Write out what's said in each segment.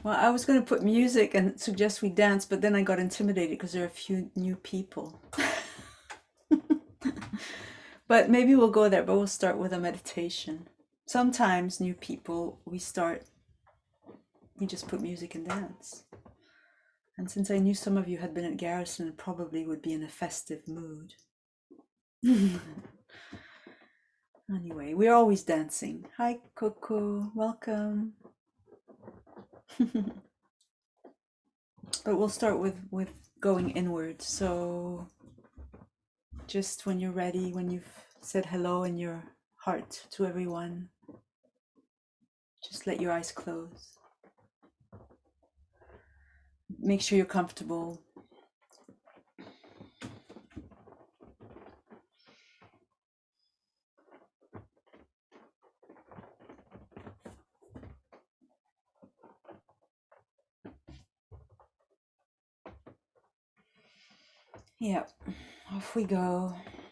Well, I was going to put music and suggest we dance, but then I got intimidated because there are a few new people. But maybe we'll go there, but we'll start with a meditation. Sometimes new people, we just put music and dance. And since I knew some of you had been at Garrison, probably would be in a festive mood. Anyway, we're always dancing. Hi, Coco, welcome. But we'll start with going inward. So just when you're ready, when you've said hello in your heart to everyone, just let your eyes close. Make sure you're comfortable. Yeah, off we go.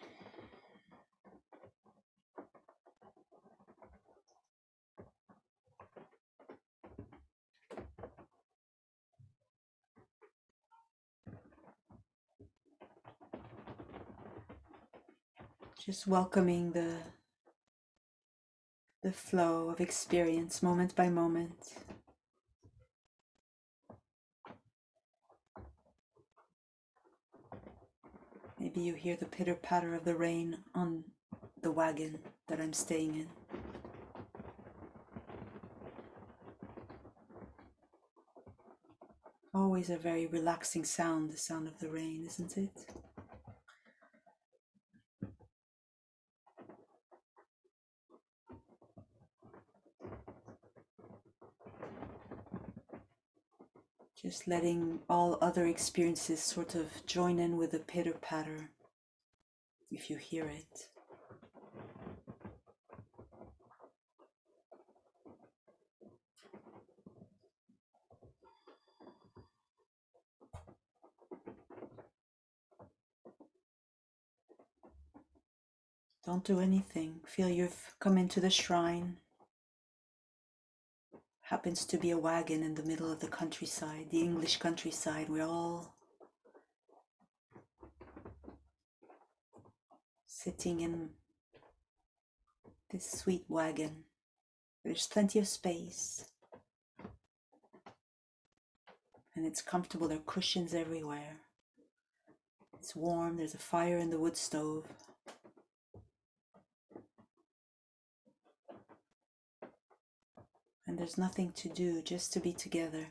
Just welcoming the flow of experience moment by moment. Maybe you hear the pitter patter of the rain on the wagon that I'm staying in. Always a very relaxing sound, the sound of the rain, isn't it? Just letting all other experiences sort of join in with the pitter patter, if you hear it. Don't do anything. Feel you've come into the shrine. Happens to be a wagon in the middle of the countryside, the English countryside. We're all sitting in this sweet wagon. There's plenty of space. And it's comfortable. There are cushions everywhere. It's warm. There's a fire in the wood stove. And there's nothing to do, just to be together.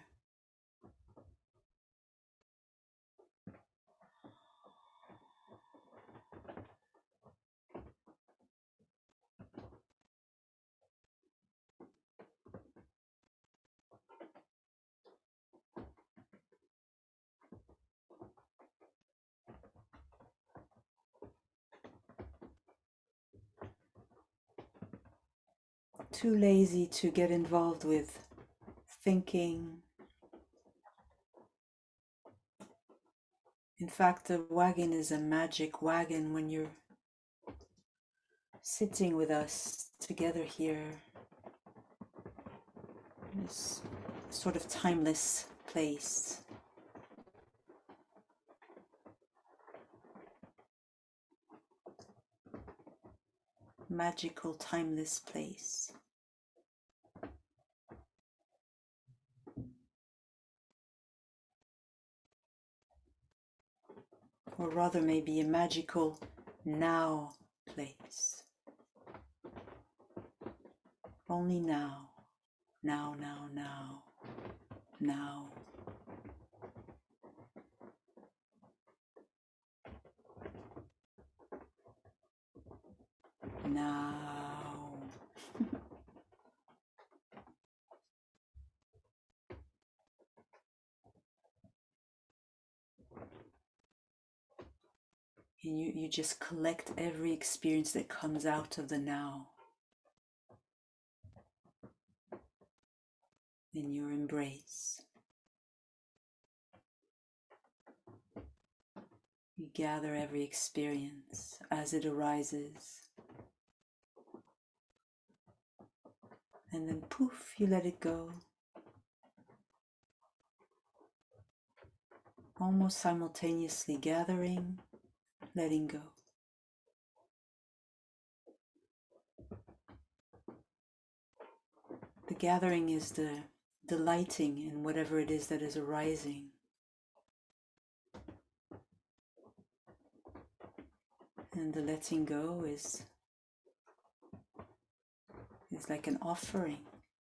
Too lazy to get involved with thinking. In fact, the wagon is a magic wagon when you're sitting with us together here. This sort of timeless place. Magical, timeless place. Or rather, maybe a magical now place. Only now. Now, now, now. Now. Now. And you just collect every experience that comes out of the now in your embrace. You gather every experience as it arises. And then poof, you let it go. almost simultaneously gathering, letting go. The gathering is the delighting in whatever it is that is arising. And the letting go is like an offering.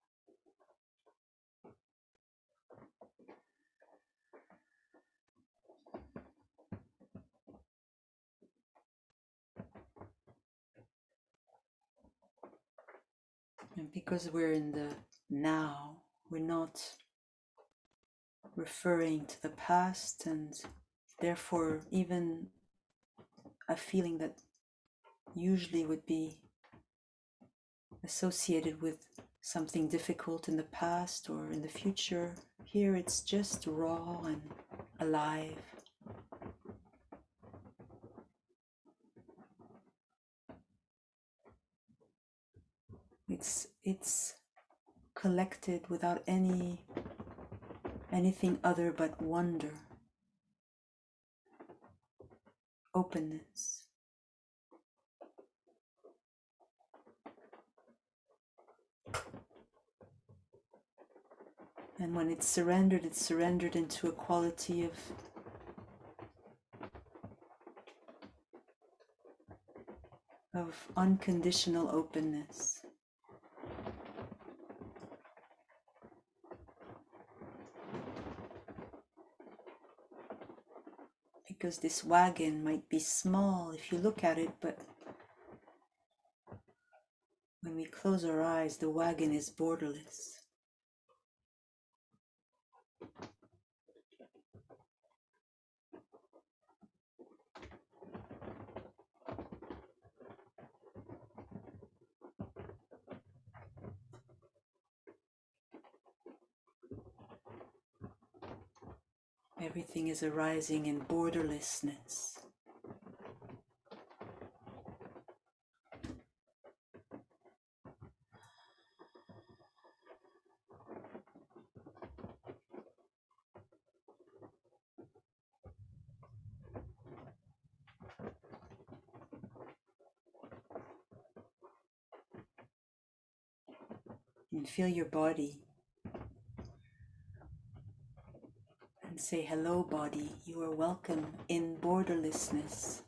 And because we're in the now, we're not referring to the past, and therefore even a feeling that usually would be associated with something difficult in the past or in the future. Here it's just raw and alive. It's collected without anything other but wonder, openness. And when it's surrendered into a quality of unconditional openness. Because this wagon might be small if you look at it, but when we close our eyes, the wagon is borderless. Everything is arising in borderlessness. And feel your body. And say, hello body, you are welcome in borderlessness.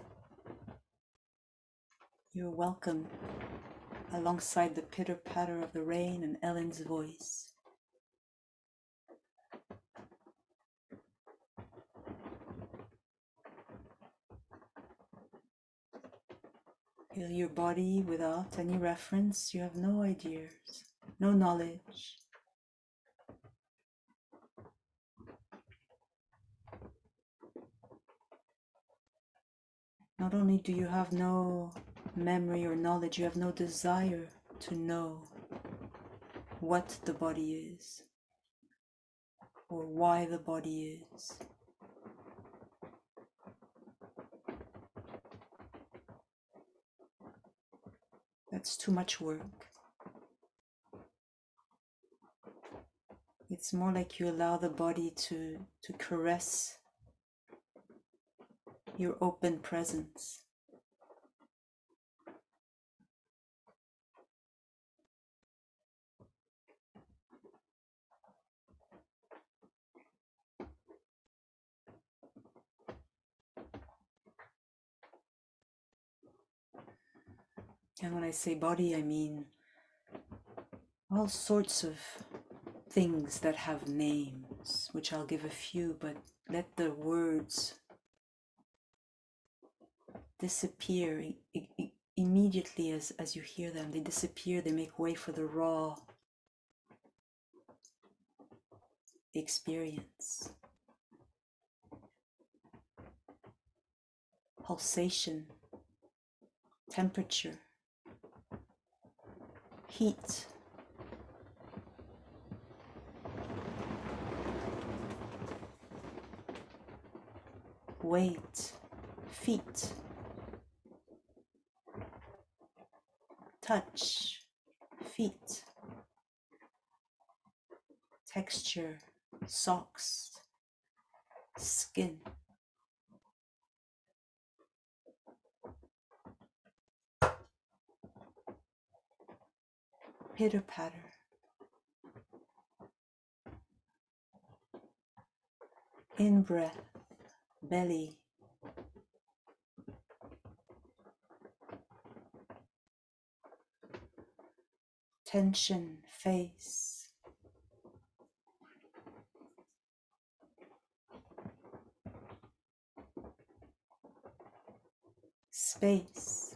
You're welcome alongside the pitter-patter of the rain and Ellen's voice. Feel your body without any reference. You have no ideas, no knowledge. Not only do you have no memory or knowledge, you have no desire to know what the body is or why the body is. That's too much work. It's more like you allow the body to caress your open presence. And when I say body, I mean all sorts of things that have names, which I'll give a few, but let the words disappear immediately as you hear them. They disappear, they make way for the raw experience. Pulsation, temperature, heat, weight, feet, touch, feet, texture, socks, skin, pitter-patter, in-breath, belly, tension, face, space,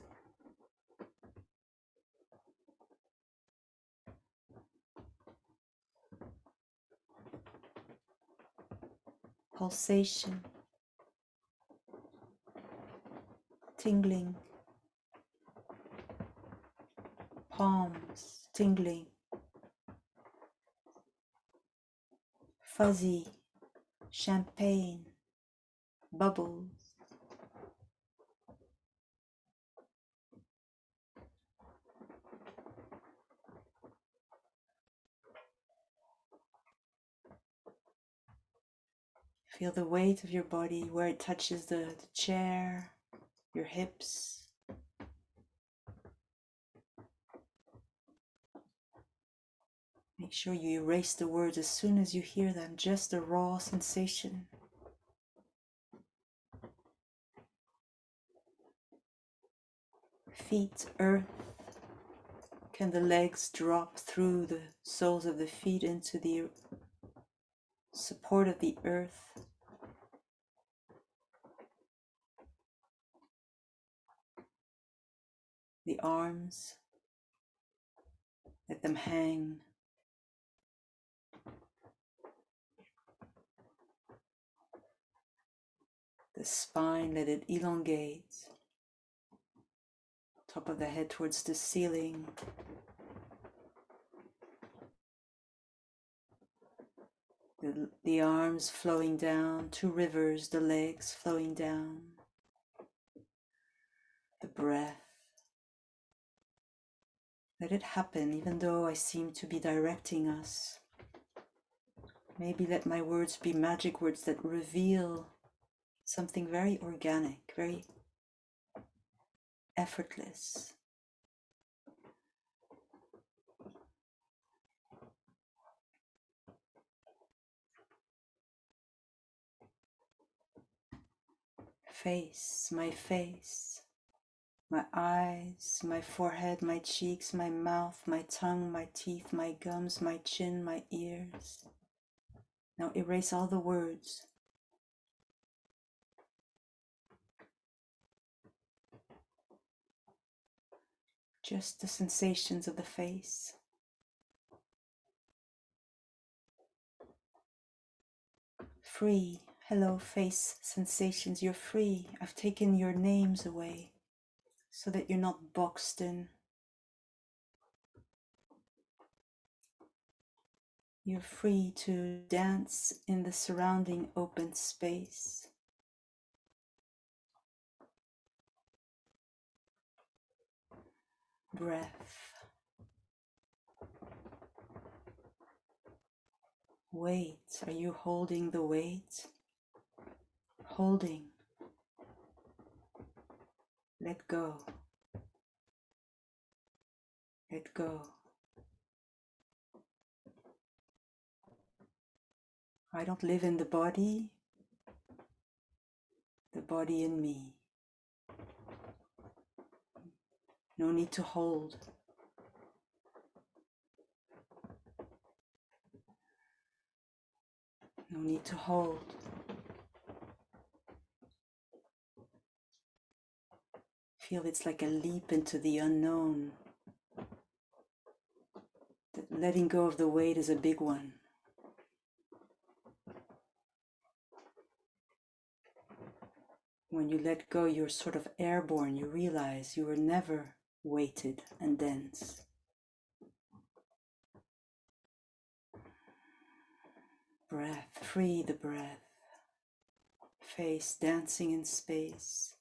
pulsation, tingling, palms, tingling, fuzzy, champagne, bubbles. Feel the weight of your body where it touches the chair, your hips. Make sure you erase the words as soon as you hear them, just the raw sensation. Feet, earth. Can the legs drop through the soles of the feet into the support of the earth? The arms, let them hang. The spine, let it elongate. Top of the head towards the ceiling. The arms flowing down, two rivers, the legs flowing down. The breath. Let it happen, even though I seem to be directing us. Maybe let my words be magic words that reveal something very organic, very effortless. Face, my eyes, my forehead, my cheeks, my mouth, my tongue, my teeth, my gums, my chin, my ears. Now erase all the words. Just the sensations of the face. Free. Hello, face sensations. You're free. I've taken your names away so that you're not boxed in. You're free to dance in the surrounding open space. Breath. Weight. Are you holding the weight? Holding. Let go. Let go. I don't live in the body in me. No need to hold. No need to hold. Feel it's like a leap into the unknown. That letting go of the weight is a big one. When you let go, you're sort of airborne. You realize you were never weighted and dense. Breath, free the breath. Face dancing in space.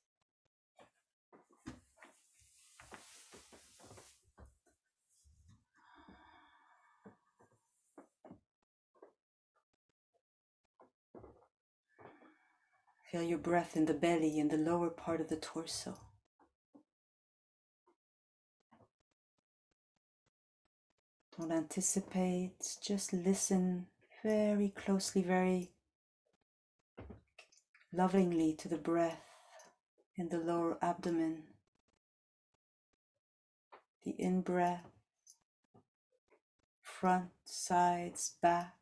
Feel your breath in the belly, in the lower part of the torso. Don't anticipate, just listen very closely, very lovingly to the breath in the lower abdomen. The in-breath, front, sides, back.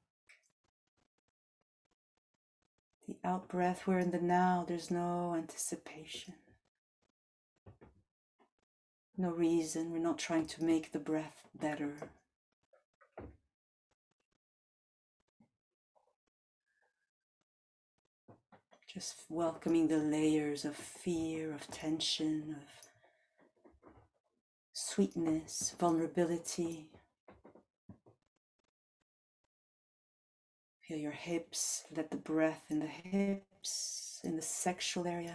The out-breath, we're in the now, there's no anticipation. No reason, we're not trying to make the breath better. Just welcoming the layers of fear, of tension, of sweetness, vulnerability. Feel your hips, let the breath in the hips, in the sexual area.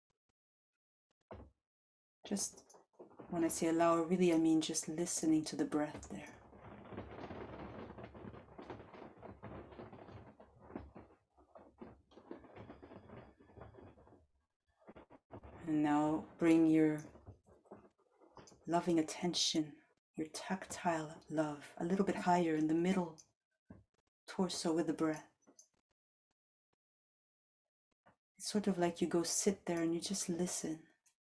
Just when I say allow, really I mean just listening to the breath there. And now bring your loving attention, your tactile love, a little bit higher in the middle torso with the breath. It's sort of like you go sit there and you just listen.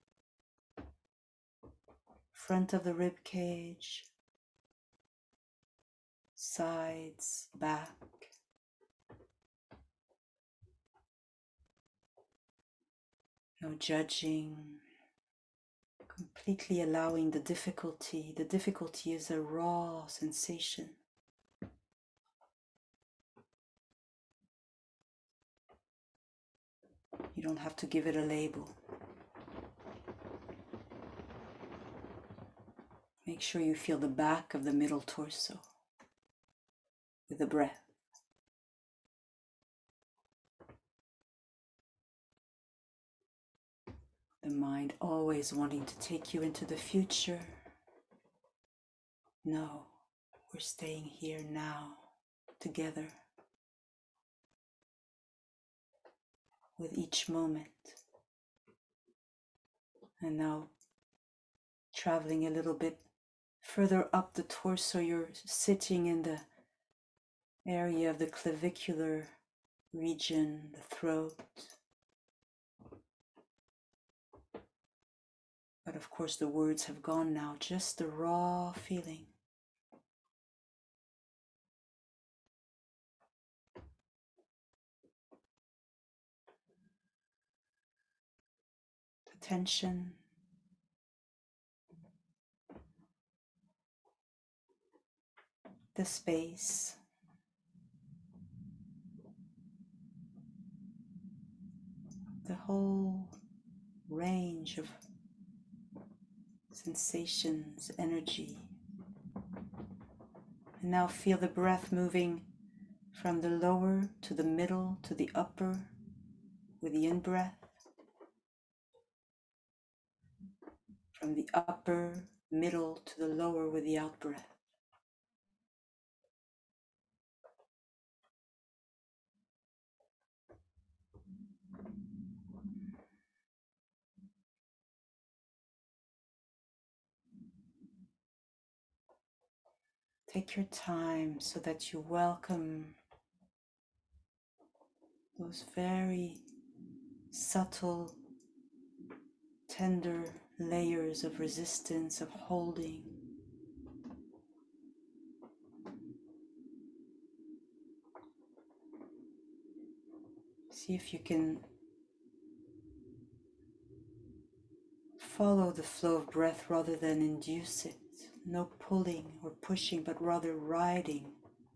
Front of the rib cage, sides, back. No judging, completely allowing the difficulty. The difficulty is a raw sensation. You don't have to give it a label. Make sure you feel the back of the middle torso with the breath. The mind always wanting to take you into the future. No, we're staying here now, together, with each moment. And now, traveling a little bit further up the torso, you're sitting in the area of the clavicular region, the throat. But of course the words have gone now, just the raw feeling. The tension. The space. The whole range of sensations, energy. And now feel the breath moving from the lower to the middle to the upper with the in-breath. From the upper, middle to the lower with the out-breath. Take your time so that you welcome those very subtle, tender layers of resistance, of holding. See if you can follow the flow of breath rather than induce it. No pulling or pushing, but rather riding.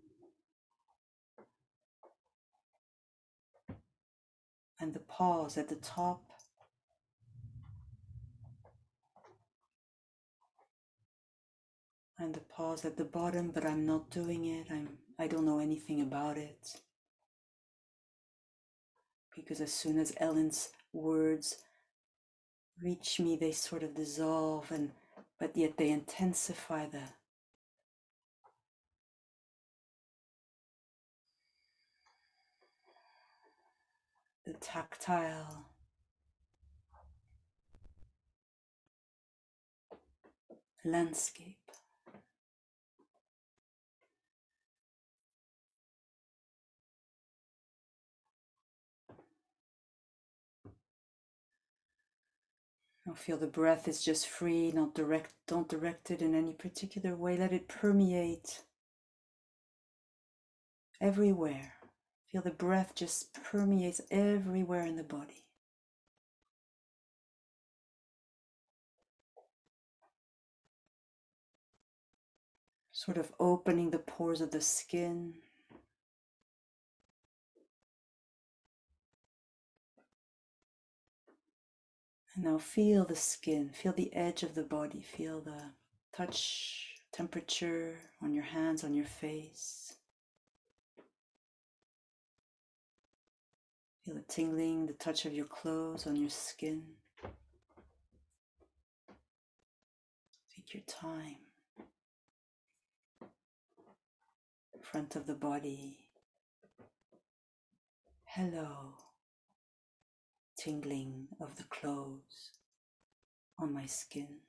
And the pause at the top. And the pause at the bottom, but I'm not doing it. I don't know anything about it. Because as soon as Ellen's words reach me, they sort of dissolve, but yet they intensify the the tactile, landscape. Now feel the breath is just free, don't direct it in any particular way. Let it permeate everywhere. Feel the breath just permeates everywhere in the body. Sort of opening the pores of the skin. And now feel the skin, feel the edge of the body, feel the touch, temperature on your hands, on your face. Feel the tingling, the touch of your clothes on your skin. Take your time. Front of the body. Hello. Tingling of the clothes on my skin.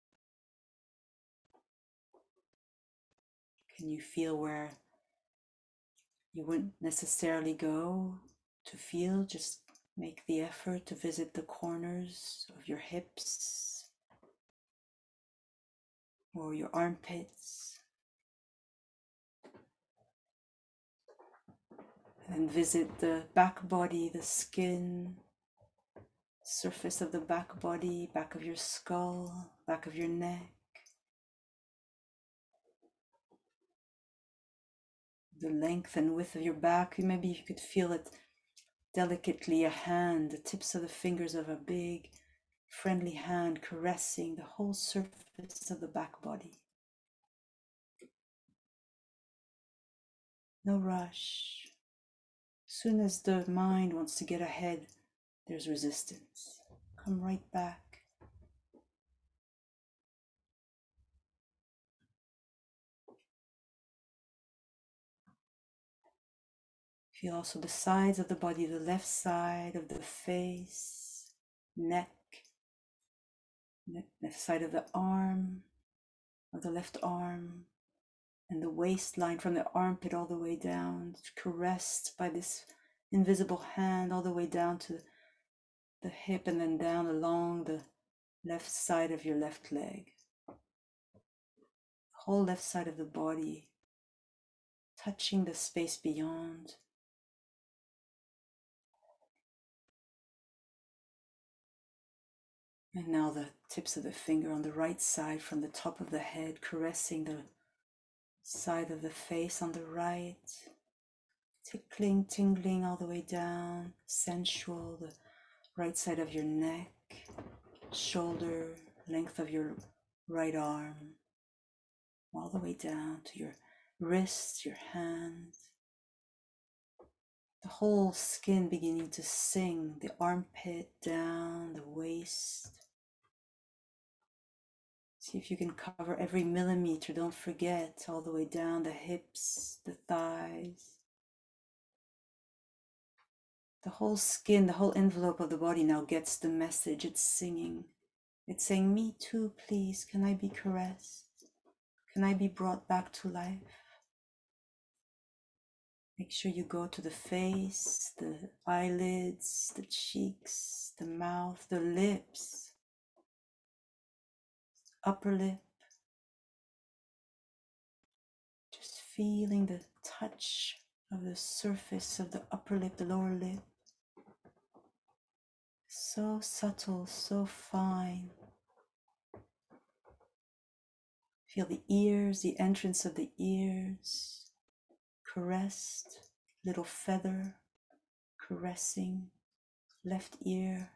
Can you feel where you wouldn't necessarily go to feel? Just make the effort to visit the corners of your hips or your armpits. And visit the back body, the skin, surface of the back body, back of your skull, back of your neck. The length and width of your back. Maybe you could feel it delicately, a hand, the tips of the fingers of a big, friendly hand caressing the whole surface of the back body. No rush. Soon as the mind wants to get ahead, there's resistance. Come right back. Feel also the sides of the body, the left side of the face, neck, left side of the arm, of the left arm, and the waistline from the armpit all the way down, caressed by this invisible hand all the way down to the hip and then down along the left side of your left leg. The whole left side of the body, touching the space beyond. And now the tips of the finger on the right side from the top of the head, caressing the side of the face on the right, tickling, tingling all the way down, sensual, the right side of your neck, shoulder, length of your right arm, all the way down to your wrists, your hands, the whole skin beginning to sing, the armpit down, the waist. See if you can cover every millimeter, don't forget, all the way down the hips, the thighs. The whole skin, the whole envelope of the body now gets the message. It's singing. It's saying, me too, please. Can I be caressed? Can I be brought back to life? Make sure you go to the face, the eyelids, the cheeks, the mouth, the lips, upper lip. Just feeling the touch of the surface of the upper lip, the lower lip. So subtle, so fine. Feel the ears, the entrance of the ears, caressed, little feather, caressing, left ear,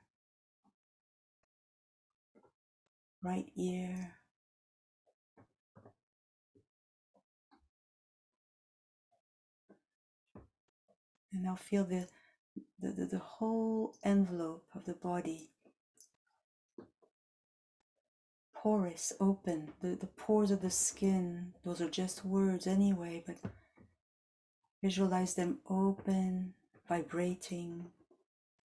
right ear. And now feel the whole envelope of the body, porous, open, the pores of the skin. Those are just words anyway, but visualize them open, vibrating,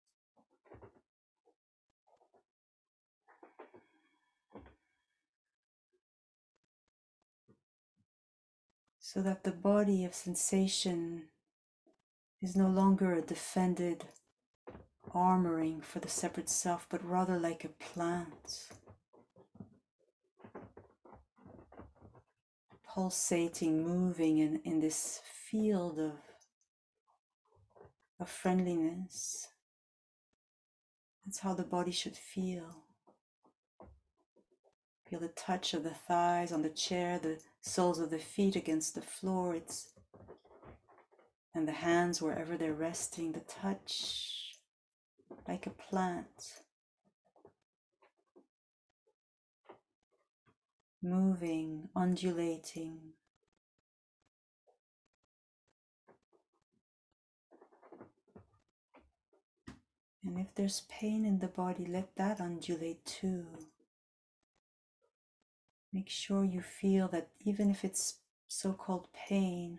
so that the body of sensation is no longer a defended armoring for the separate self, but rather like a plant, pulsating, moving in this field of friendliness. That's how the body should feel. Feel the touch of the thighs on the chair, the soles of the feet against the floor, and the hands wherever they're resting, the touch like a plant, moving, undulating. And if there's pain in the body, let that undulate too. Make sure you feel that even if it's so-called pain,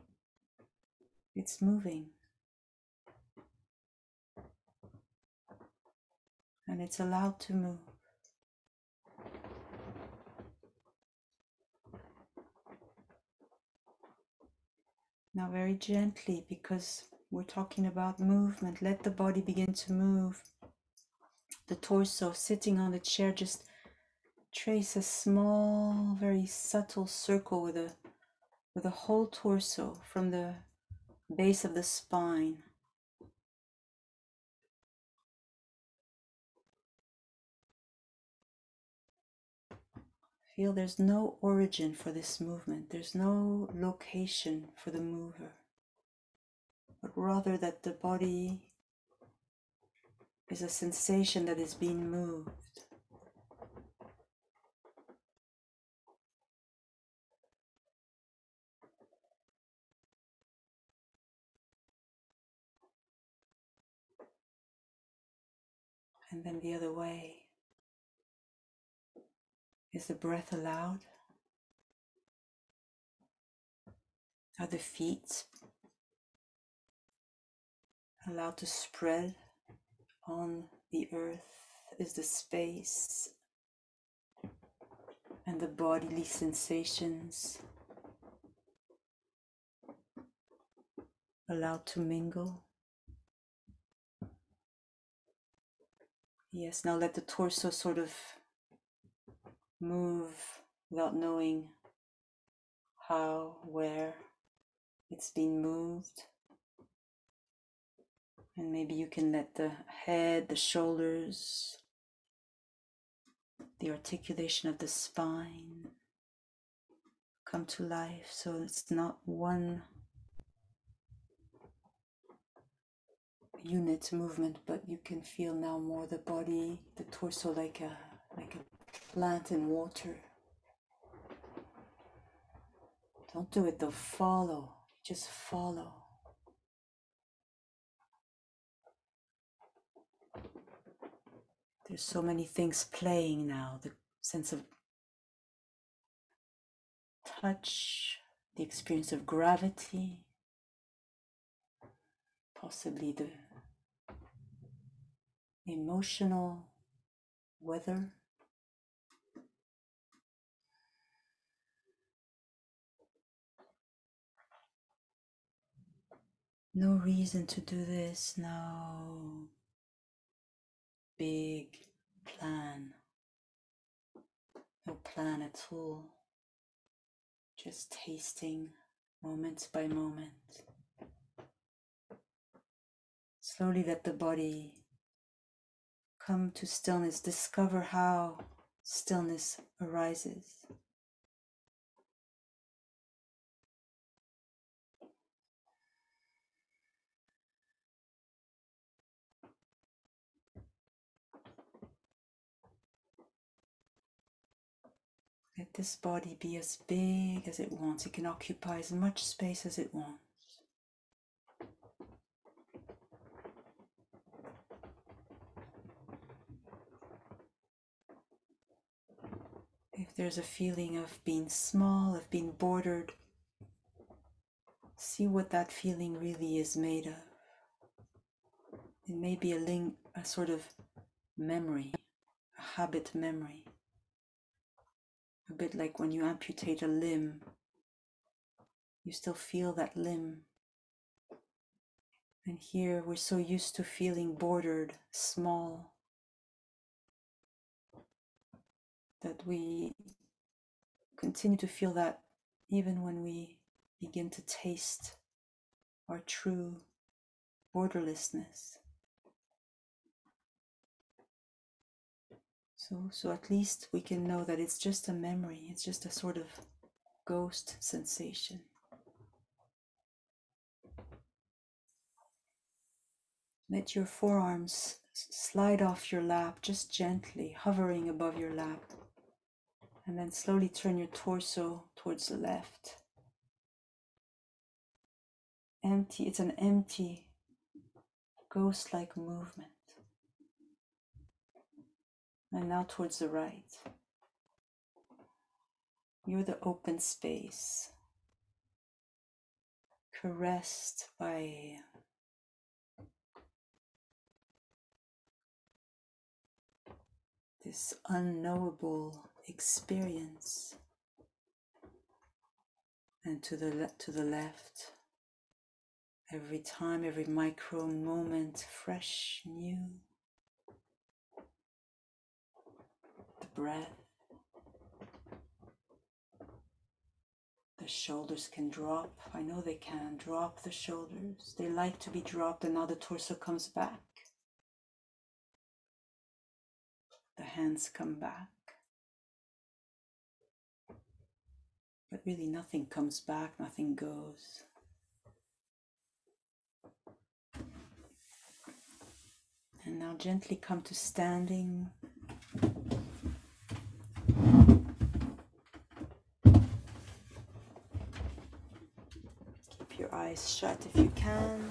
it's moving. And it's allowed to move. Now very gently, because we're talking about movement, let the body begin to move. The torso sitting on the chair, just trace a small, very subtle circle with a whole torso from the base of the spine. Feel there's no origin for this movement. There's no location for the mover, but rather that the body is a sensation that is being moved. And then the other way. Is the breath allowed? Are the feet allowed to spread on the earth? Is the space and the bodily sensations allowed to mingle? Yes, now let the torso sort of move without knowing how, where it's been moved. And maybe you can let the head, the shoulders, the articulation of the spine come to life, so it's not one unit movement, but you can feel now more the body, the torso like a plant in water. Don't do it though, follow, just follow. There's so many things playing now, the sense of touch, the experience of gravity, possibly the emotional weather. No reason to do this, no big plan, no plan at all, just tasting moment by moment. Slowly let the body come to stillness, discover how stillness arises. Let this body be as big as it wants. It can occupy as much space as it wants. If there's a feeling of being small, of being bordered, see what that feeling really is made of. It may be a sort of memory, a habit memory. A bit like when you amputate a limb, you still feel that limb. And here we're so used to feeling bordered, small, that we continue to feel that even when we begin to taste our true borderlessness. So at least we can know that it's just a memory, it's just a sort of ghost sensation. Let your forearms slide off your lap, just gently, hovering above your lap. And then slowly turn your torso towards the left. Empty, it's an empty, ghost-like movement. And now towards the right. You're the open space, caressed by this unknowable experience. And to the left, every time, every micro moment, fresh, new. The breath. The shoulders can drop. I know they can. Drop the shoulders. They like to be dropped, and now the torso comes back. The hands come back. But really nothing comes back, nothing goes. And now gently come to standing. Keep your eyes shut if you can.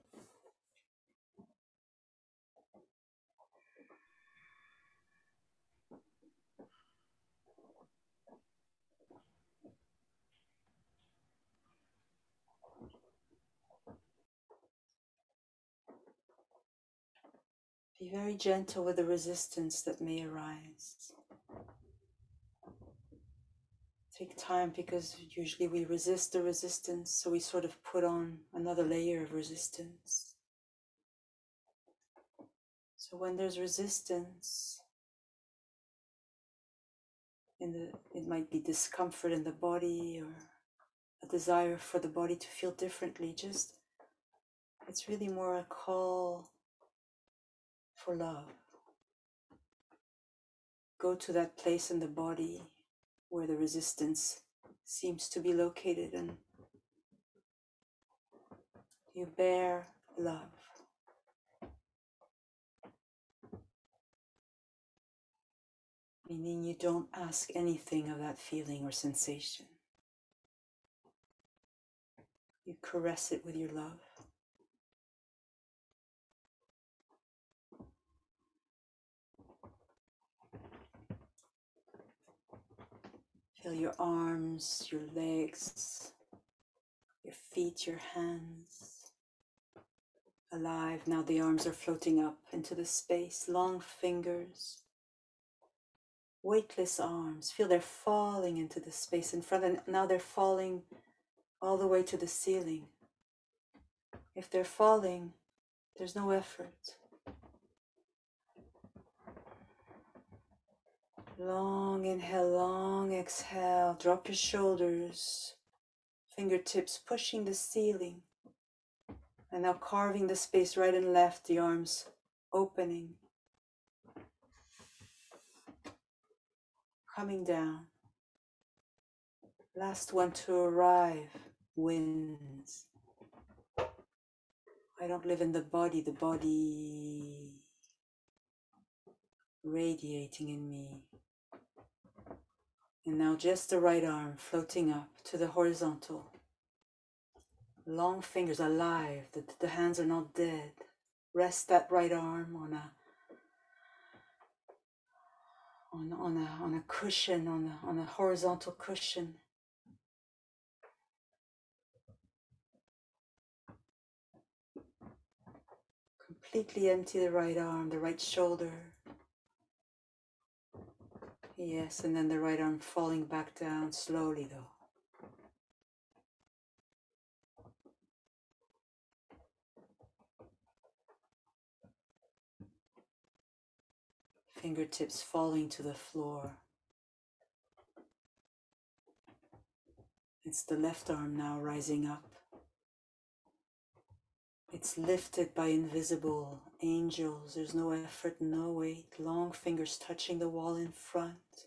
Be very gentle with the resistance that may arise. Take time, because usually we resist the resistance, so we sort of put on another layer of resistance. So when there's resistance, it might be discomfort in the body or a desire for the body to feel differently. It's really more a call for love. Go to that place in the body where the resistance seems to be located, and you bear love. Meaning you don't ask anything of that feeling or sensation. You caress it with your love. Feel your arms, your legs, your feet, your hands alive. Now the arms are floating up into the space, long fingers, weightless arms. Feel they're falling into the space in front, and now they're falling all the way to the ceiling. If they're falling, there's no effort. Long inhale, long exhale. Drop your shoulders, fingertips pushing the ceiling. And now carving the space right and left, the arms opening. Coming down. Last one to arrive, wins. I don't live in the body radiating in me. And now just the right arm floating up to the horizontal. Long fingers alive, the hands are not dead. Rest that right arm on a cushion, on a horizontal cushion. Completely empty the right arm, the right shoulder. Yes, and then the right arm falling back down slowly though. fingertips falling to the floor. It's the left arm now rising up. It's lifted by invisible angels. There's no effort, no weight. Long fingers touching the wall in front.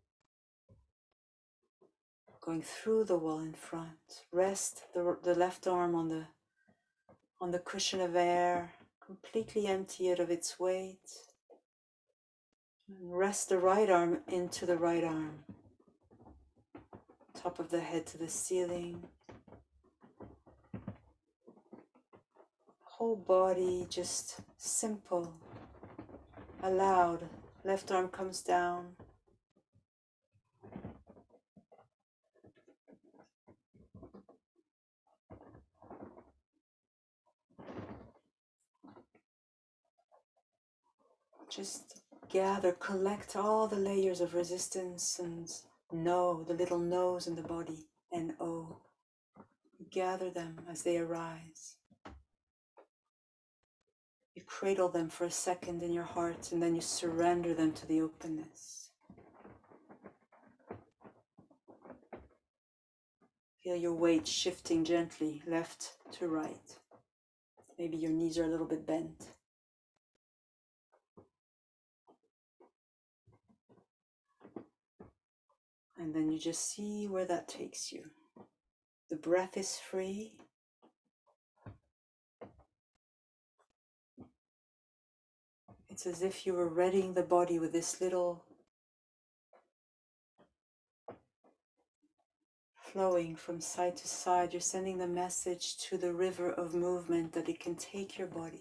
Going through the wall in front. Rest the left arm on the cushion of air. Completely empty it of its weight. And rest the right arm into the right arm. Top of the head to the ceiling. Whole body just simple, allowed. Left arm comes down. Just gather, collect all the layers of resistance and know, the little no's in the body, N-O. Gather them as they arise. You cradle them for a second in your heart and then you surrender them to the openness. Feel your weight shifting gently left to right. Maybe your knees are a little bit bent. And then you just see where that takes you. The breath is free. It's as if you were readying the body with this little flowing from side to side. You're sending the message to the river of movement that it can take your body.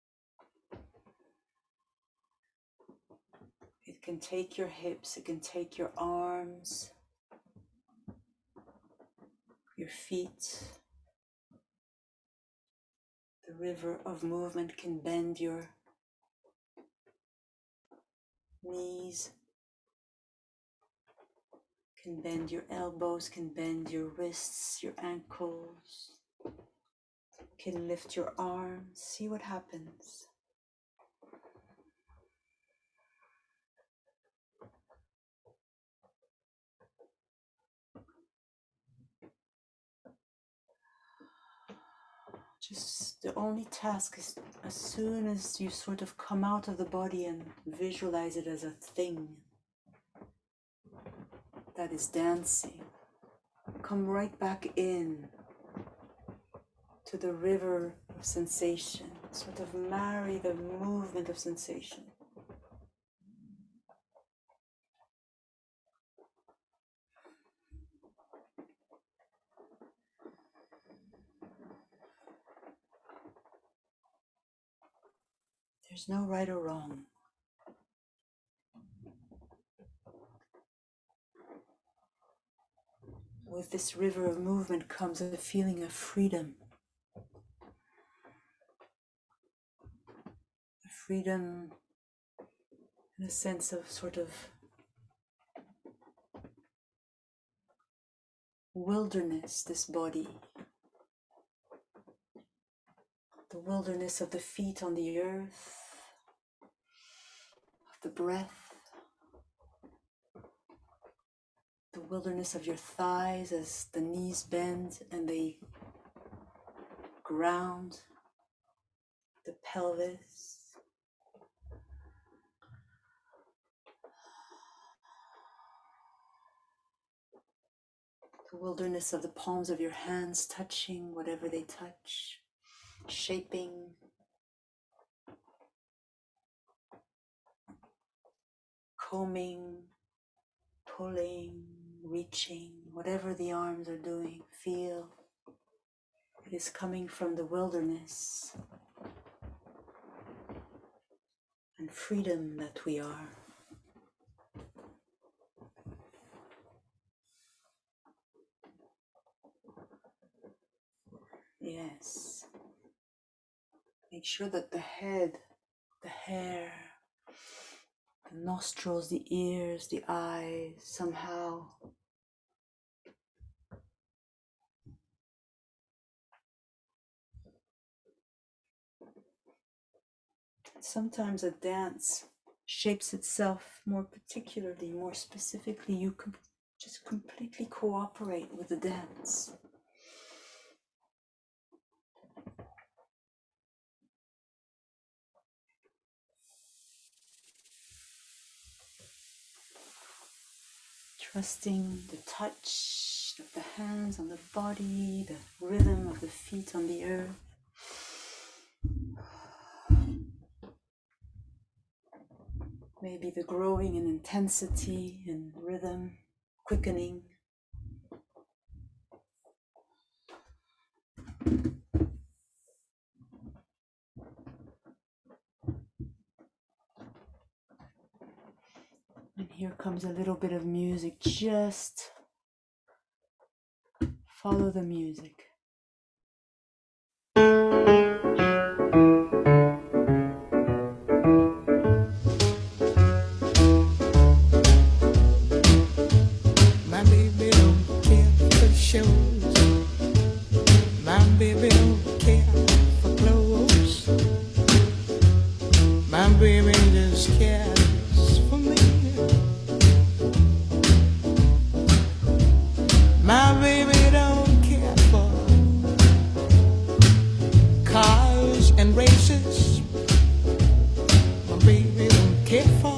It can take your hips, it can take your arms, your feet. The river of movement can bend your knees, can bend your elbows, can bend your wrists, your ankles, can lift your arms. See what happens. Just the only task is as soon as you sort of come out of the body and visualize it as a thing that is dancing, come right back in to the river of sensation, sort of marry the movement of sensation. There's no right or wrong. With this river of movement comes a feeling of freedom. Freedom in a sense of sort of wilderness, this body. The wilderness of the feet on the earth, of the breath, the wilderness of your thighs as the knees bend and they ground, the pelvis. The wilderness of the palms of your hands touching whatever they touch, shaping, combing, pulling, reaching, whatever the arms are doing, feel it is coming from the wilderness and freedom that we are. Yes. Make sure that the head, the hair, the nostrils, the ears, the eyes, somehow sometimes a dance shapes itself more particularly, more specifically, you can just completely cooperate with the dance. Trusting the touch of the hands on the body, the rhythm of the feet on the earth. Maybe the growing in intensity and rhythm, quickening. And here comes a little bit of music. Just follow the music. My baby don't care for shows. My baby don't care for clothes. My baby just cares for me. My baby don't care for cars and races. My baby don't care for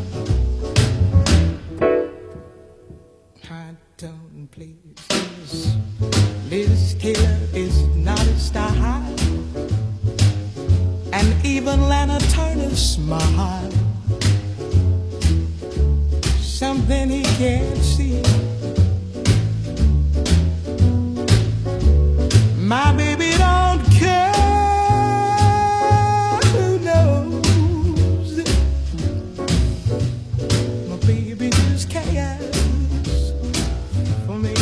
high tone places. Liz Taylor is not a style, and even Lana Turner's smile, something he can't see. My baby don't care who knows. My baby just cares for me.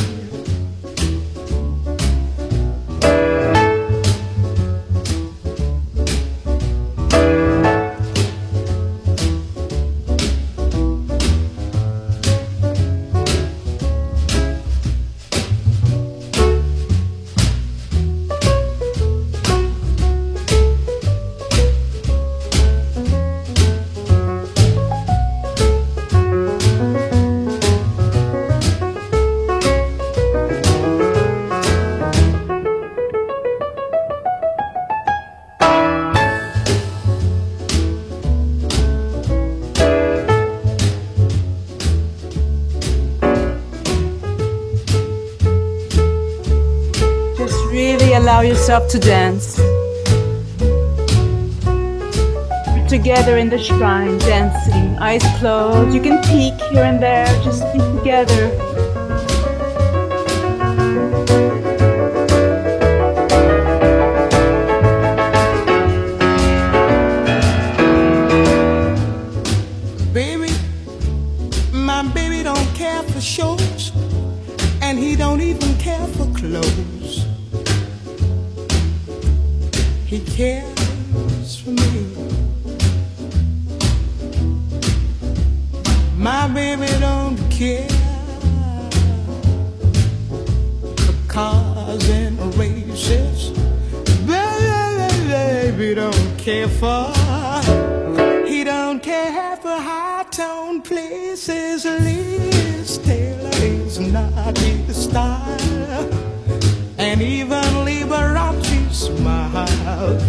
Really allow yourself to dance. We're together in the shrine, dancing, eyes closed. You can peek here and there, just be together. Baby, my baby don't care for shows, and he don't even care for clothes. He cares for me. My baby don't care for cars and races. Baby don't care for. He don't care for high-tone places. Liz Taylor is not his style, and even Liberace smile.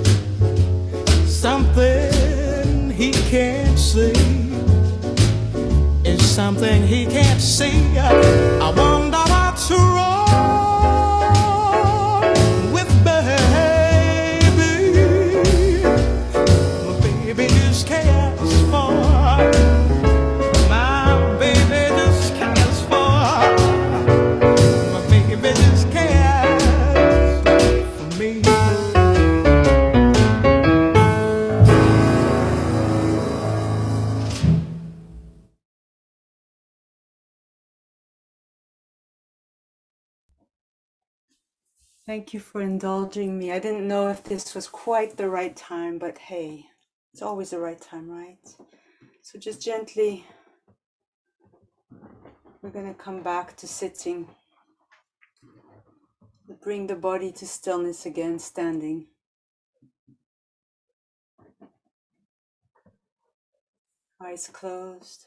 Something he can't see is something he can't see. I wonder what's wrong with baby. My baby just cares for. My baby just cares for. My baby just cares for me. Thank you for indulging me. I didn't know if this was quite the right time, but hey, it's always the right time, right? So just gently, we're going to come back to sitting. Bring the body to stillness again, standing. Eyes closed.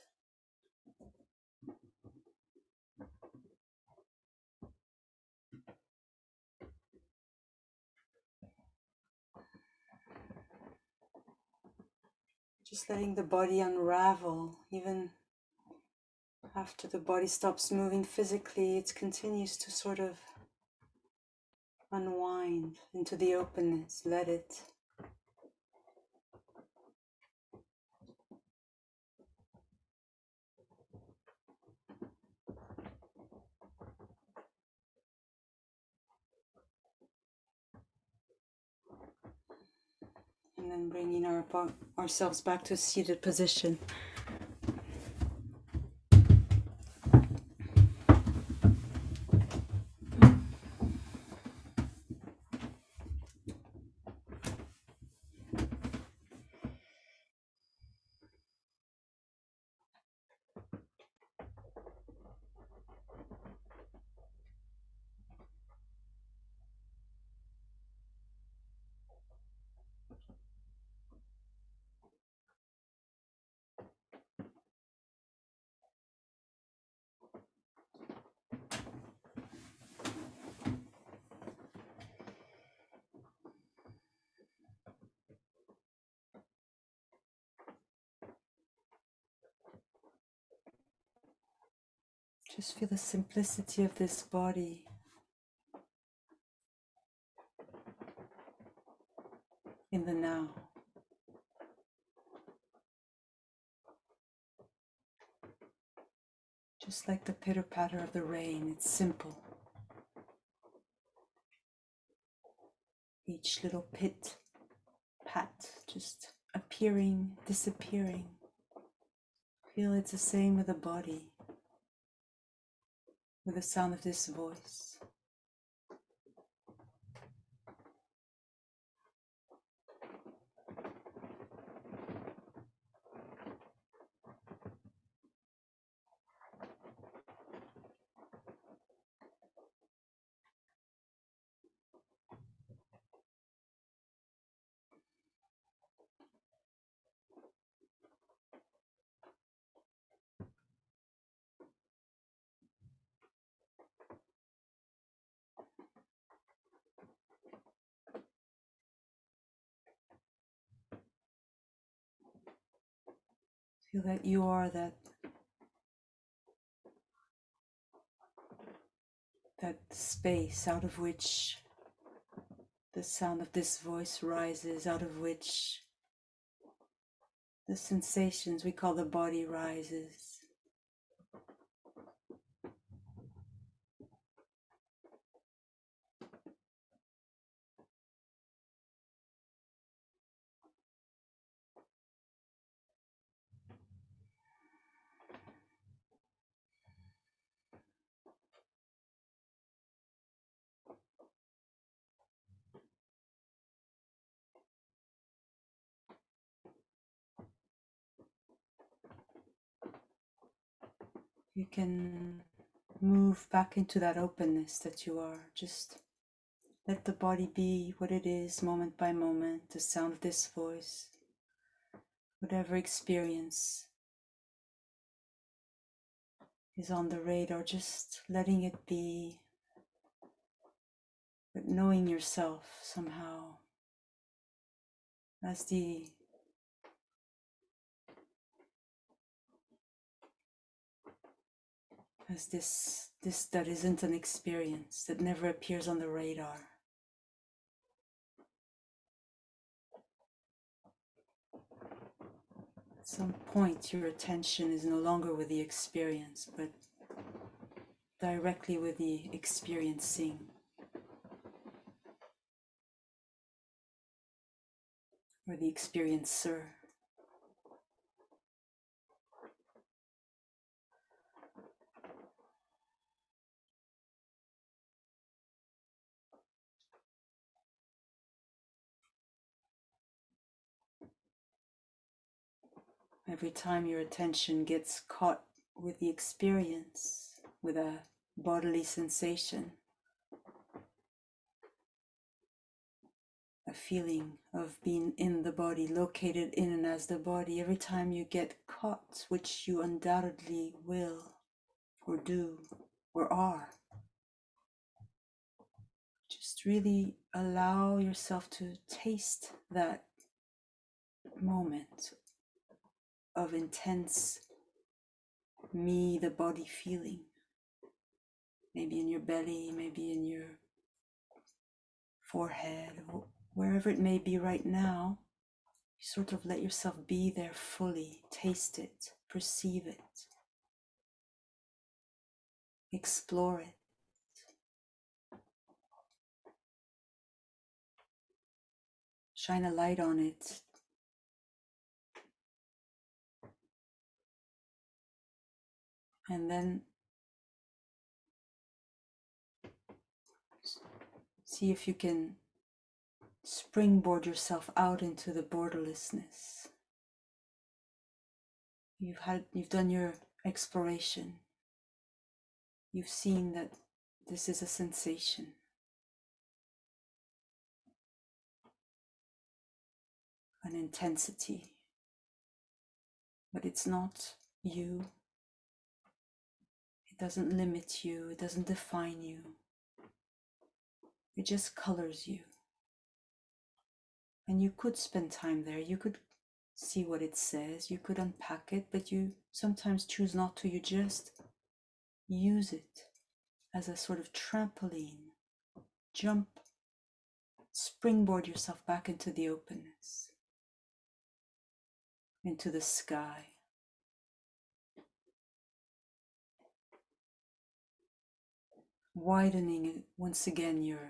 Just letting the body unravel. Even after the body stops moving physically, it continues to sort of unwind into the openness. Let it. And then bringing ourselves back to a seated position. Just feel the simplicity of this body. In the now. Just like the pitter-patter of the rain, it's simple. Each little pit, pat, just appearing, disappearing. Feel it's the same with the body, with the sound of this voice. Feel that you are that space out of which the sound of this voice rises, out of which the sensations we call the body rises. You can move back into that openness that you are. Just let the body be what it is, moment by moment, the sound of this voice, whatever experience is on the radar, just letting it be, but knowing yourself somehow as this that isn't an experience, that never appears on the radar. At some point your attention is no longer with the experience, but directly with the experiencing. Or the experiencer. Every time your attention gets caught with the experience, with a bodily sensation, a feeling of being in the body, located in and as the body. Every time you get caught, which you undoubtedly will, or do, or are, just really allow yourself to taste that moment of intense me, the body feeling. Maybe in your belly, maybe in your forehead, wherever it may be right now. You sort of let yourself be there fully, taste it, perceive it, explore it. Shine a light on it. And then see if you can springboard yourself out into the borderlessness. You've done your exploration. You've seen that this is a sensation. An intensity. But it's not you. It doesn't limit you. It doesn't define you. It just colors you. And you could spend time there. You could see what it says. You could unpack it, but you sometimes choose not to. You just use it as a sort of trampoline. Jump, springboard yourself back into the openness, into the sky. Widening once again your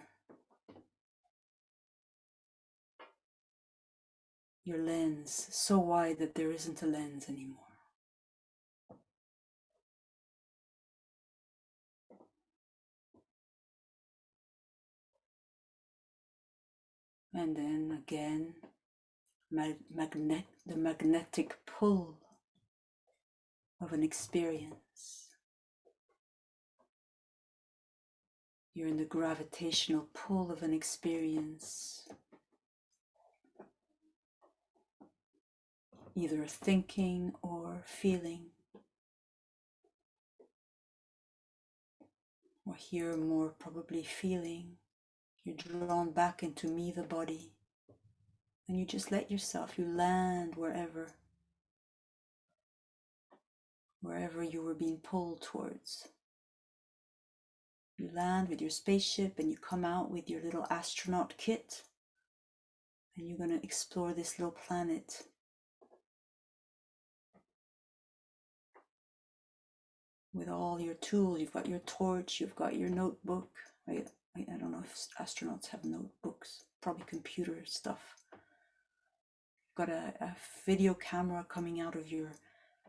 lens, so wide that there isn't a lens anymore. And then again, the magnetic pull of an experience. You're in the gravitational pull of an experience. Either thinking or feeling. Or here more probably feeling. You're drawn back into me, the body. And you just let yourself, you land wherever you were being pulled towards. You land with your spaceship and you come out with your little astronaut kit. And you're going to explore this little planet. With all your tools, you've got your torch, you've got your notebook. I don't know if astronauts have notebooks, probably computer stuff. You've got a video camera coming out of your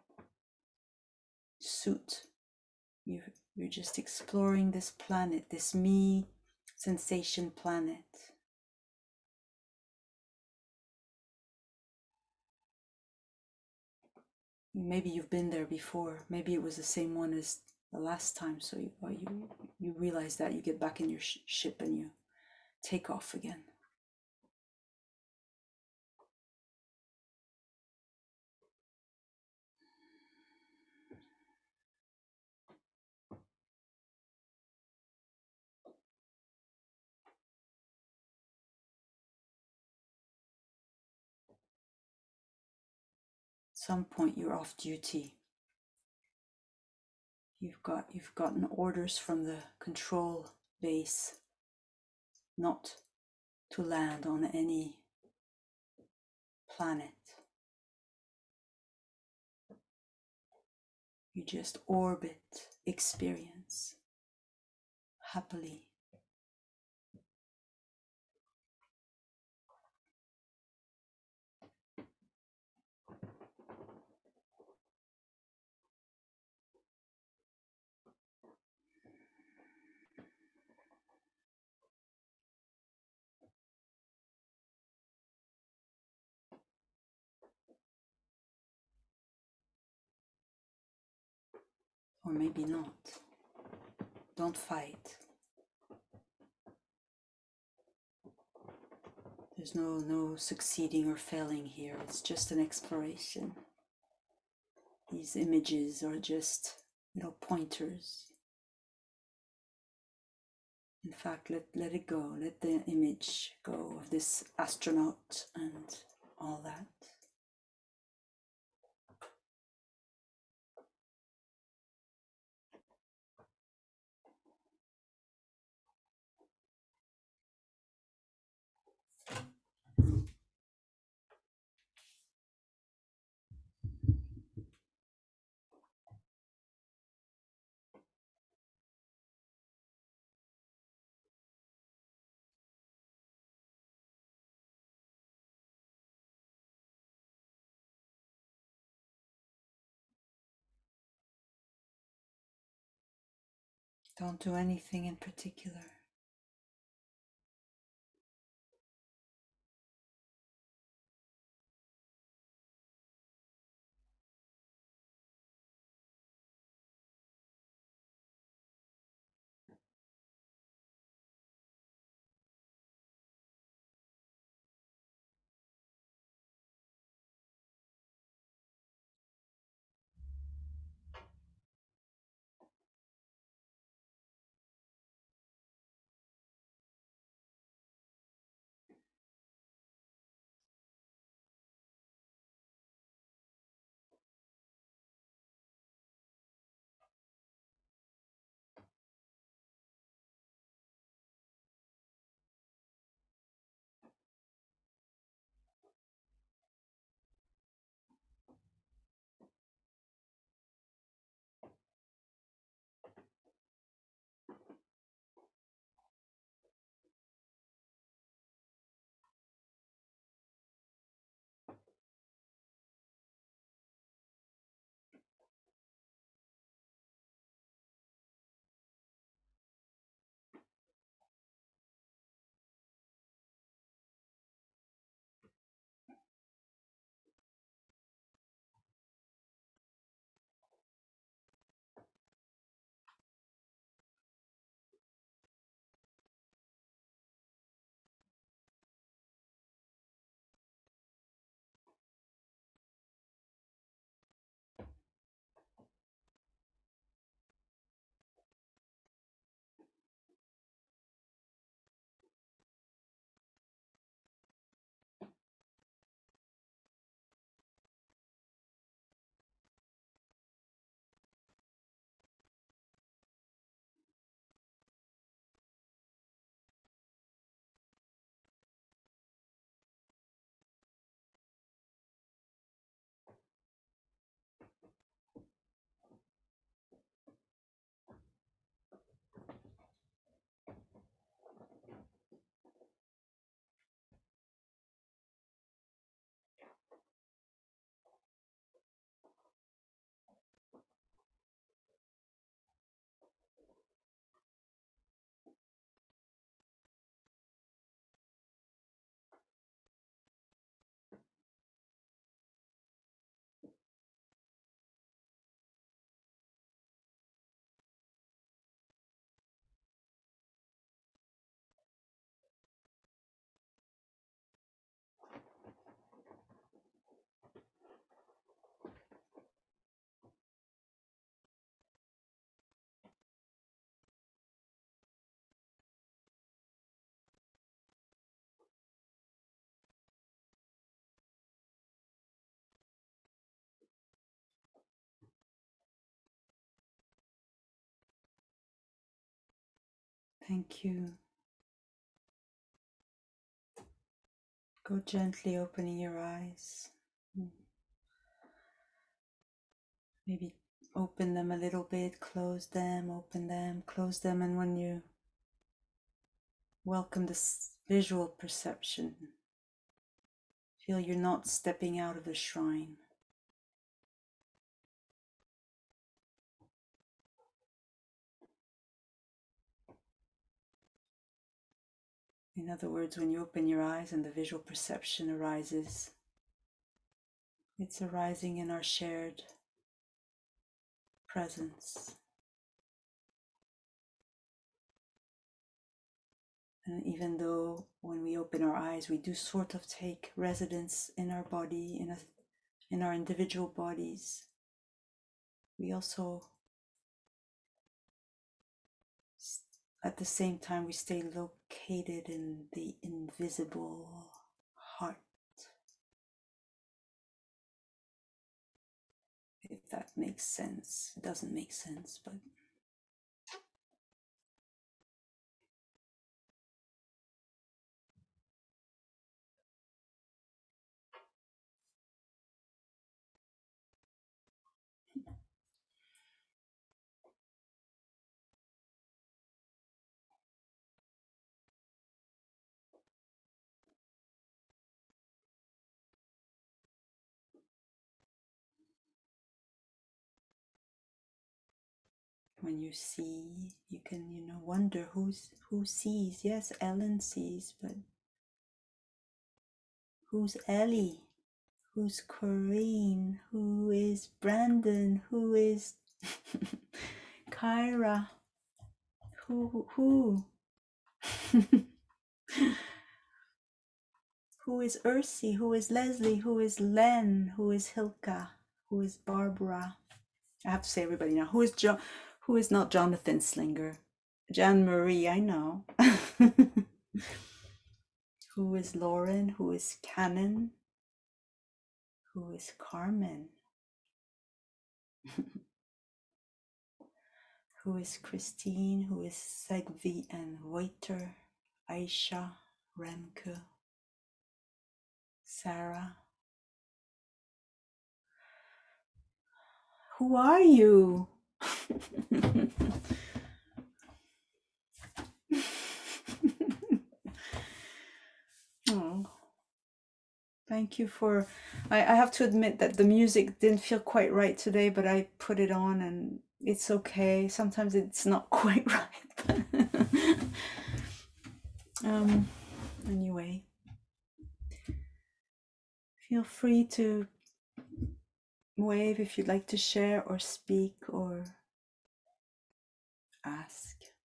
suit. You're just exploring this planet, this me sensation planet. Maybe you've been there before. Maybe it was the same one as the last time. So you realize that you get back in your ship and you take off again. At some point you're off duty. You've gotten orders from the control base not to land on any planet. You just orbit experience happily. Or maybe not. Don't fight. There's no succeeding or failing here. It's just an exploration. These images are just pointers. In fact, let it go. Let the image go of this astronaut and all that. Don't do anything in particular. Thank you. Go gently opening your eyes. Maybe open them a little bit, close them, open them, close them, and when you welcome this visual perception, feel you're not stepping out of the shrine. In other words, when you open your eyes and the visual perception arises, it's arising in our shared presence. And even though when we open our eyes, we do sort of take residence in our body, in our individual bodies, we also, at the same time, we stay located in the invisible heart. If that makes sense. It doesn't make sense, but when you see, you can, wonder who sees. Yes, Ellen sees, but who's Ellie? Who's Corinne? Who is Brandon? Who is Kyra? Who? Who is Ursi? Who is Leslie? Who is Len? Who is Hilka? Who is Barbara? I have to say everybody now. Who is Who is not Jonathan Slinger? Jean Marie, I know. Who is Lauren? Who is Cannon? Who is Carmen? Who is Christine? Who is Segvi and Waiter? Aisha, Remke, Sarah. Who are you? Oh, thank you for. I have to admit that the music didn't feel quite right today, but I put it on and it's okay. Sometimes it's not quite right. Anyway, feel free to wave if you'd like to share or speak or ask.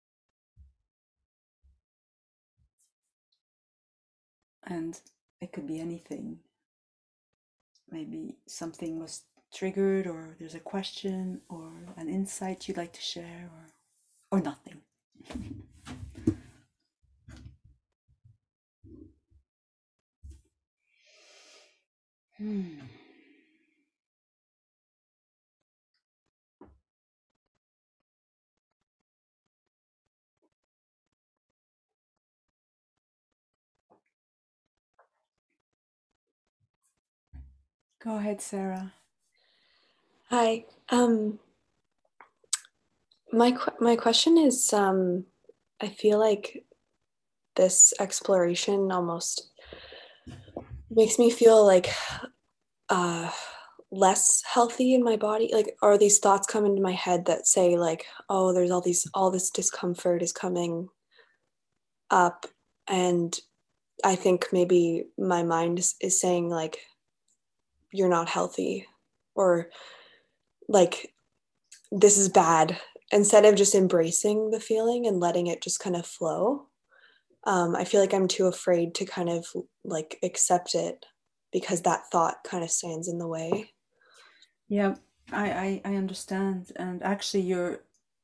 And it could be anything. Maybe something was triggered, or there's a question or an insight you'd like to share, or nothing. Go ahead, Sarah. Hi. My question is, I feel like this exploration almost makes me feel like less healthy in my body. Like, are these thoughts come into my head that say like, oh, there's all this discomfort is coming up, and I think maybe my mind is saying like, you're not healthy, or like, this is bad, instead of just embracing the feeling and letting it just kind of flow. I feel like I'm too afraid to kind of like accept it because that thought kind of stands in the way. Yeah, I understand. And actually,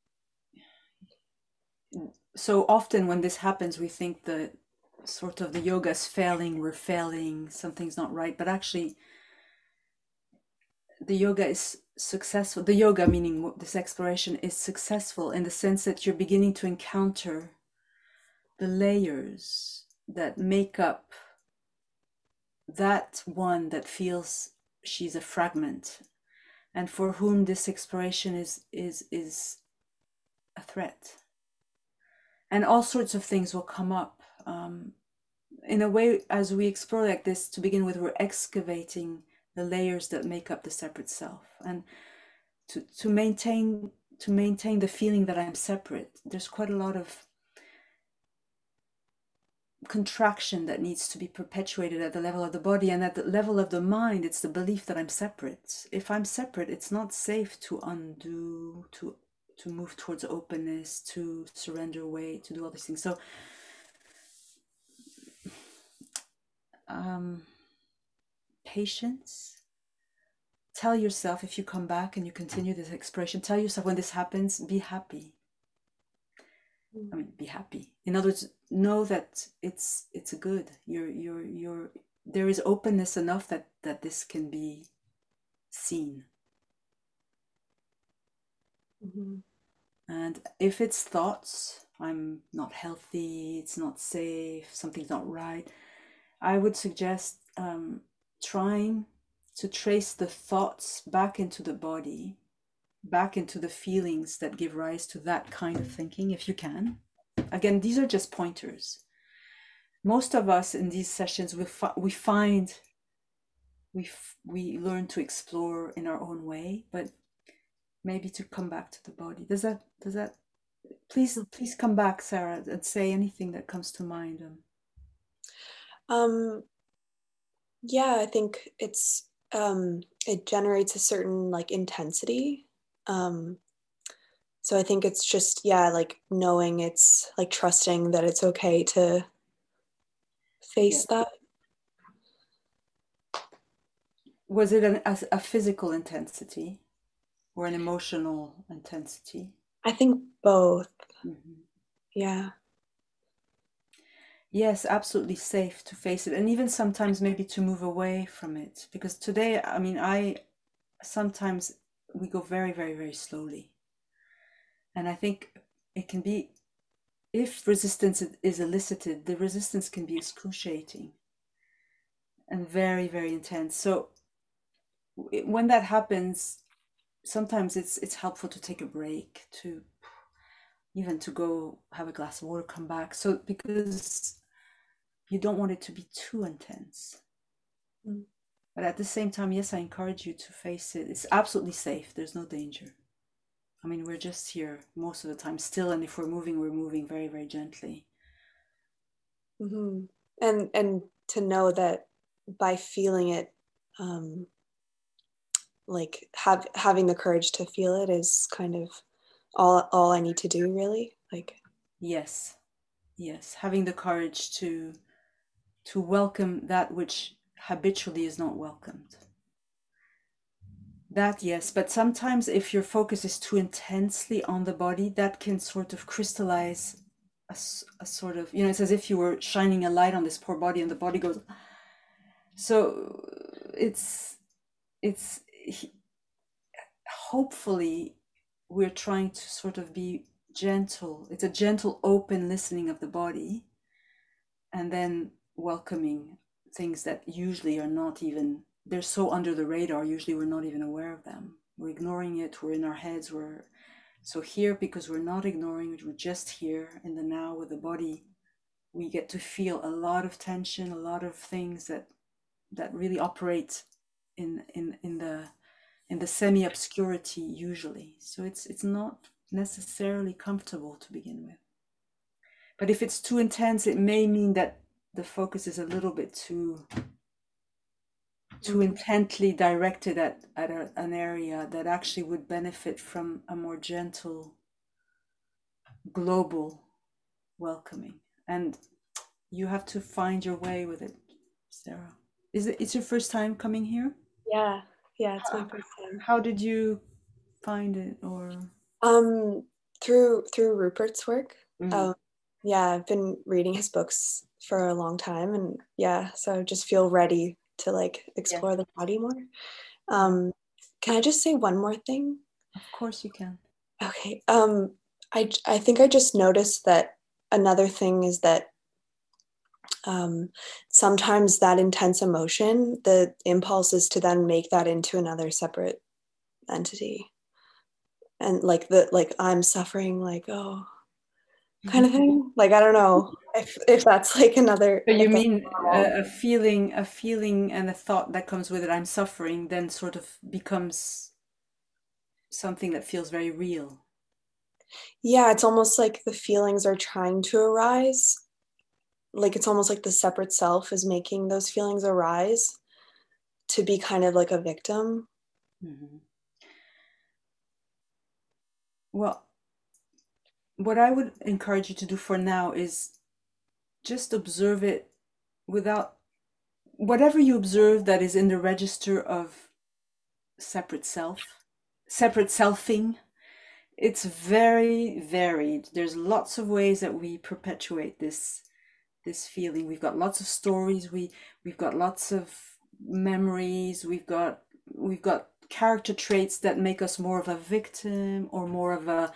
so often when this happens, we think that sort of the yoga is failing, we're failing, something's not right. But actually, the yoga is successful. The yoga, meaning this exploration, is successful in the sense that you're beginning to encounter the layers that make up that one that feels she's a fragment, and for whom this exploration is a threat. And all sorts of things will come up. In a way, as we explore like this, to begin with, we're excavating the layers that make up the separate self, and to maintain the feeling that I'm separate. There's quite a lot of contraction that needs to be perpetuated at the level of the body, and at the level of the mind, it's the belief that I'm separate. If I'm separate, it's not safe to undo, to move towards openness, to surrender away, to do all these things. So patience. Tell yourself, if you come back and you continue this expression, tell yourself when this happens, be happy. I mean, be happy. In other words, know that it's good. There is openness enough that this can be seen. Mm-hmm. And if it's thoughts, I'm not healthy, it's not safe, something's not right, I would suggest trying to trace the thoughts back into the body, back into the feelings that give rise to that kind of thinking, if you can. Again, these are just pointers. Most of us in these sessions, we learn to explore in our own way, but maybe to come back to the body. Does that please come back, Sarah, and say anything that comes to mind. Yeah, I think it's it generates a certain like intensity. So I think it's just, yeah, like knowing, it's like trusting that it's okay to face that. Was it a physical intensity or an emotional intensity? I think both. Mm-hmm. Yeah. Yes, absolutely safe to face it, and even sometimes maybe to move away from it, because today, I mean, sometimes we go very, very, very slowly, and I think it can be, if resistance is elicited, the resistance can be excruciating and very, very intense. So when that happens, sometimes it's helpful to take a break, to even to go have a glass of water, come back, so because you don't want it to be too intense. But at the same time, yes, I encourage you to face it. It's absolutely safe. There's no danger. I mean, we're just here most of the time still, and if we're moving very, very gently. Mm-hmm. And to know that by feeling it, like having the courage to feel it is kind of all I need to do, really. Like, yes, having the courage to welcome that which habitually is not welcomed. That, yes, but sometimes if your focus is too intensely on the body, that can sort of crystallize a sort of, it's as if you were shining a light on this poor body and the body goes. So it's hopefully we're trying to sort of be gentle. It's a gentle, open listening of the body, and then welcoming things that usually are not even, they're so under the radar, usually we're not even aware of them. We're ignoring it, we're in our heads, so here, because we're not ignoring it, we're just here in the now with the body, we get to feel a lot of tension, a lot of things that really operate in the semi-obscurity usually. So it's not necessarily comfortable to begin with. But if it's too intense, it may mean that the focus is a little bit too intently directed at an area that actually would benefit from a more gentle, global welcoming. And you have to find your way with it, Sarah. It's your first time coming here? Yeah, it's my first time. How did you find it? Or through Rupert's work. mm-hmm. Yeah, I've been reading his books for a long time, and yeah, so I just feel ready to like explore the body more. Can I just say one more thing? Of course you can. Okay. I think I just noticed that another thing is that sometimes that intense emotion, the impulse is to then make that into another separate entity, and like I'm suffering, like, oh, kind of thing. Like, I don't know if that's like another. So you mean a feeling and a thought that comes with it, I'm suffering, then sort of becomes something that feels very real. Yeah, it's almost like the feelings are trying to arise. Like, it's almost like the separate self is making those feelings arise to be kind of like a victim. Mm-hmm. Well, what I would encourage you to do for now is just observe it without whatever you observe that is in the register of separate self, separate selfing, it's very varied. There's lots of ways that we perpetuate this feeling. We've got lots of stories, we've got lots of memories, we've got character traits that make us more of a victim or more of a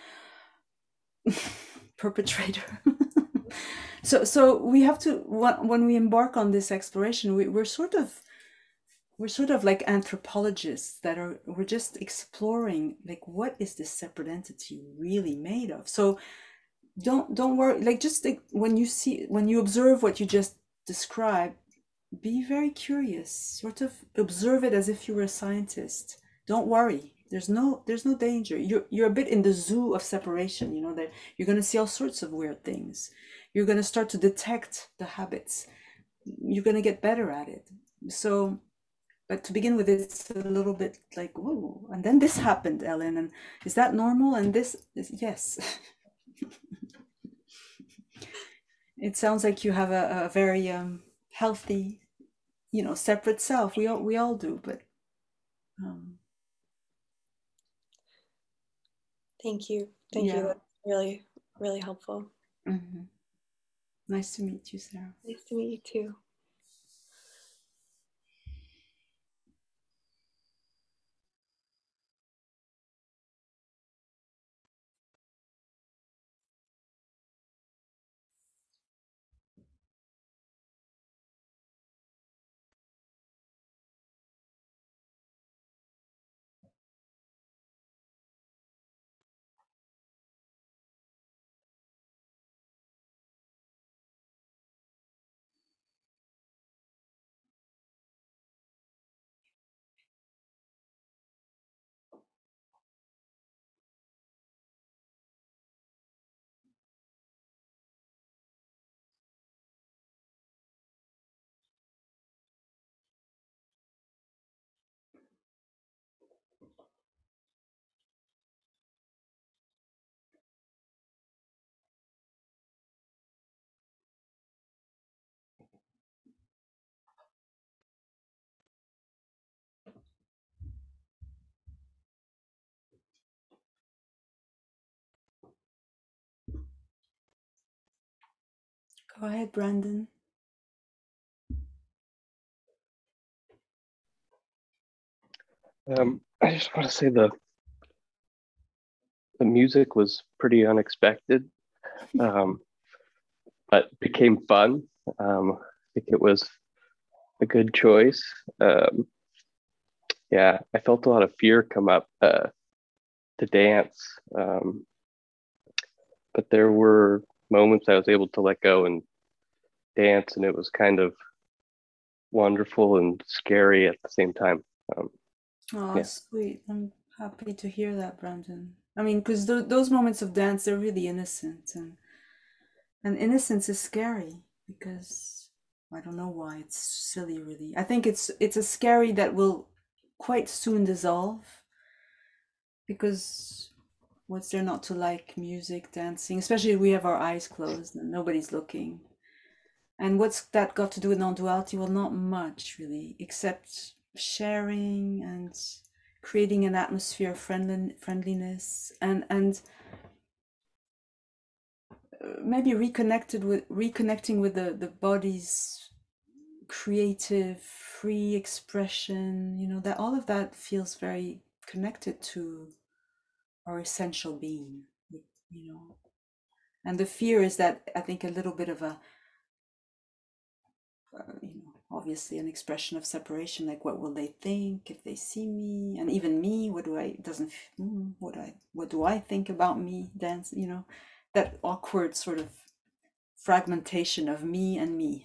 perpetrator. So we have to, when we embark on this exploration, we're sort of like anthropologists that we're just exploring, like, what is this separate entity really made of. So don't worry, like, just like, when you observe what you just described, be very curious, sort of observe it as if you were a scientist. Don't worry, there's no danger. You're a bit in the zoo of separation, that you're going to see all sorts of weird things. You're going to start to detect the habits. You're going to get better at it. So, but to begin with, it's a little bit like, whoa, and then this happened, Ellen, and is that normal? And this is, yes. It sounds like you have a very healthy, separate self. We all do, but Thank you. yeah. That's really, really helpful. Mm-hmm. Nice to meet you, Sarah. Nice to meet you too. Go ahead, Brandon. I just want to say the music was pretty unexpected, but became fun. I think it was a good choice. Yeah, I felt a lot of fear come up to dance, but there were moments I was able to let go and dance, and it was kind of wonderful and scary at the same time. Oh, Yeah. sweet. I'm happy to hear that, Brandon. I mean, because those moments of dance, they're really innocent, and innocence is scary because I don't know why. It's silly, really. I think it's a scary that will quite soon dissolve, because what's there not to like? Music, dancing, especially if we have our eyes closed and nobody's looking. And what's that got to do with non-duality? Well, not much, really, except sharing and creating an atmosphere of friendliness, and maybe reconnecting with the body's creative, free expression. That all of that feels very connected to our essential being. You know, and the fear is that, I think, a little bit of a obviously an expression of separation, like, what will they think if they see me, and even me, what do I doesn't what do I think about me, dance, that awkward sort of fragmentation of me and me.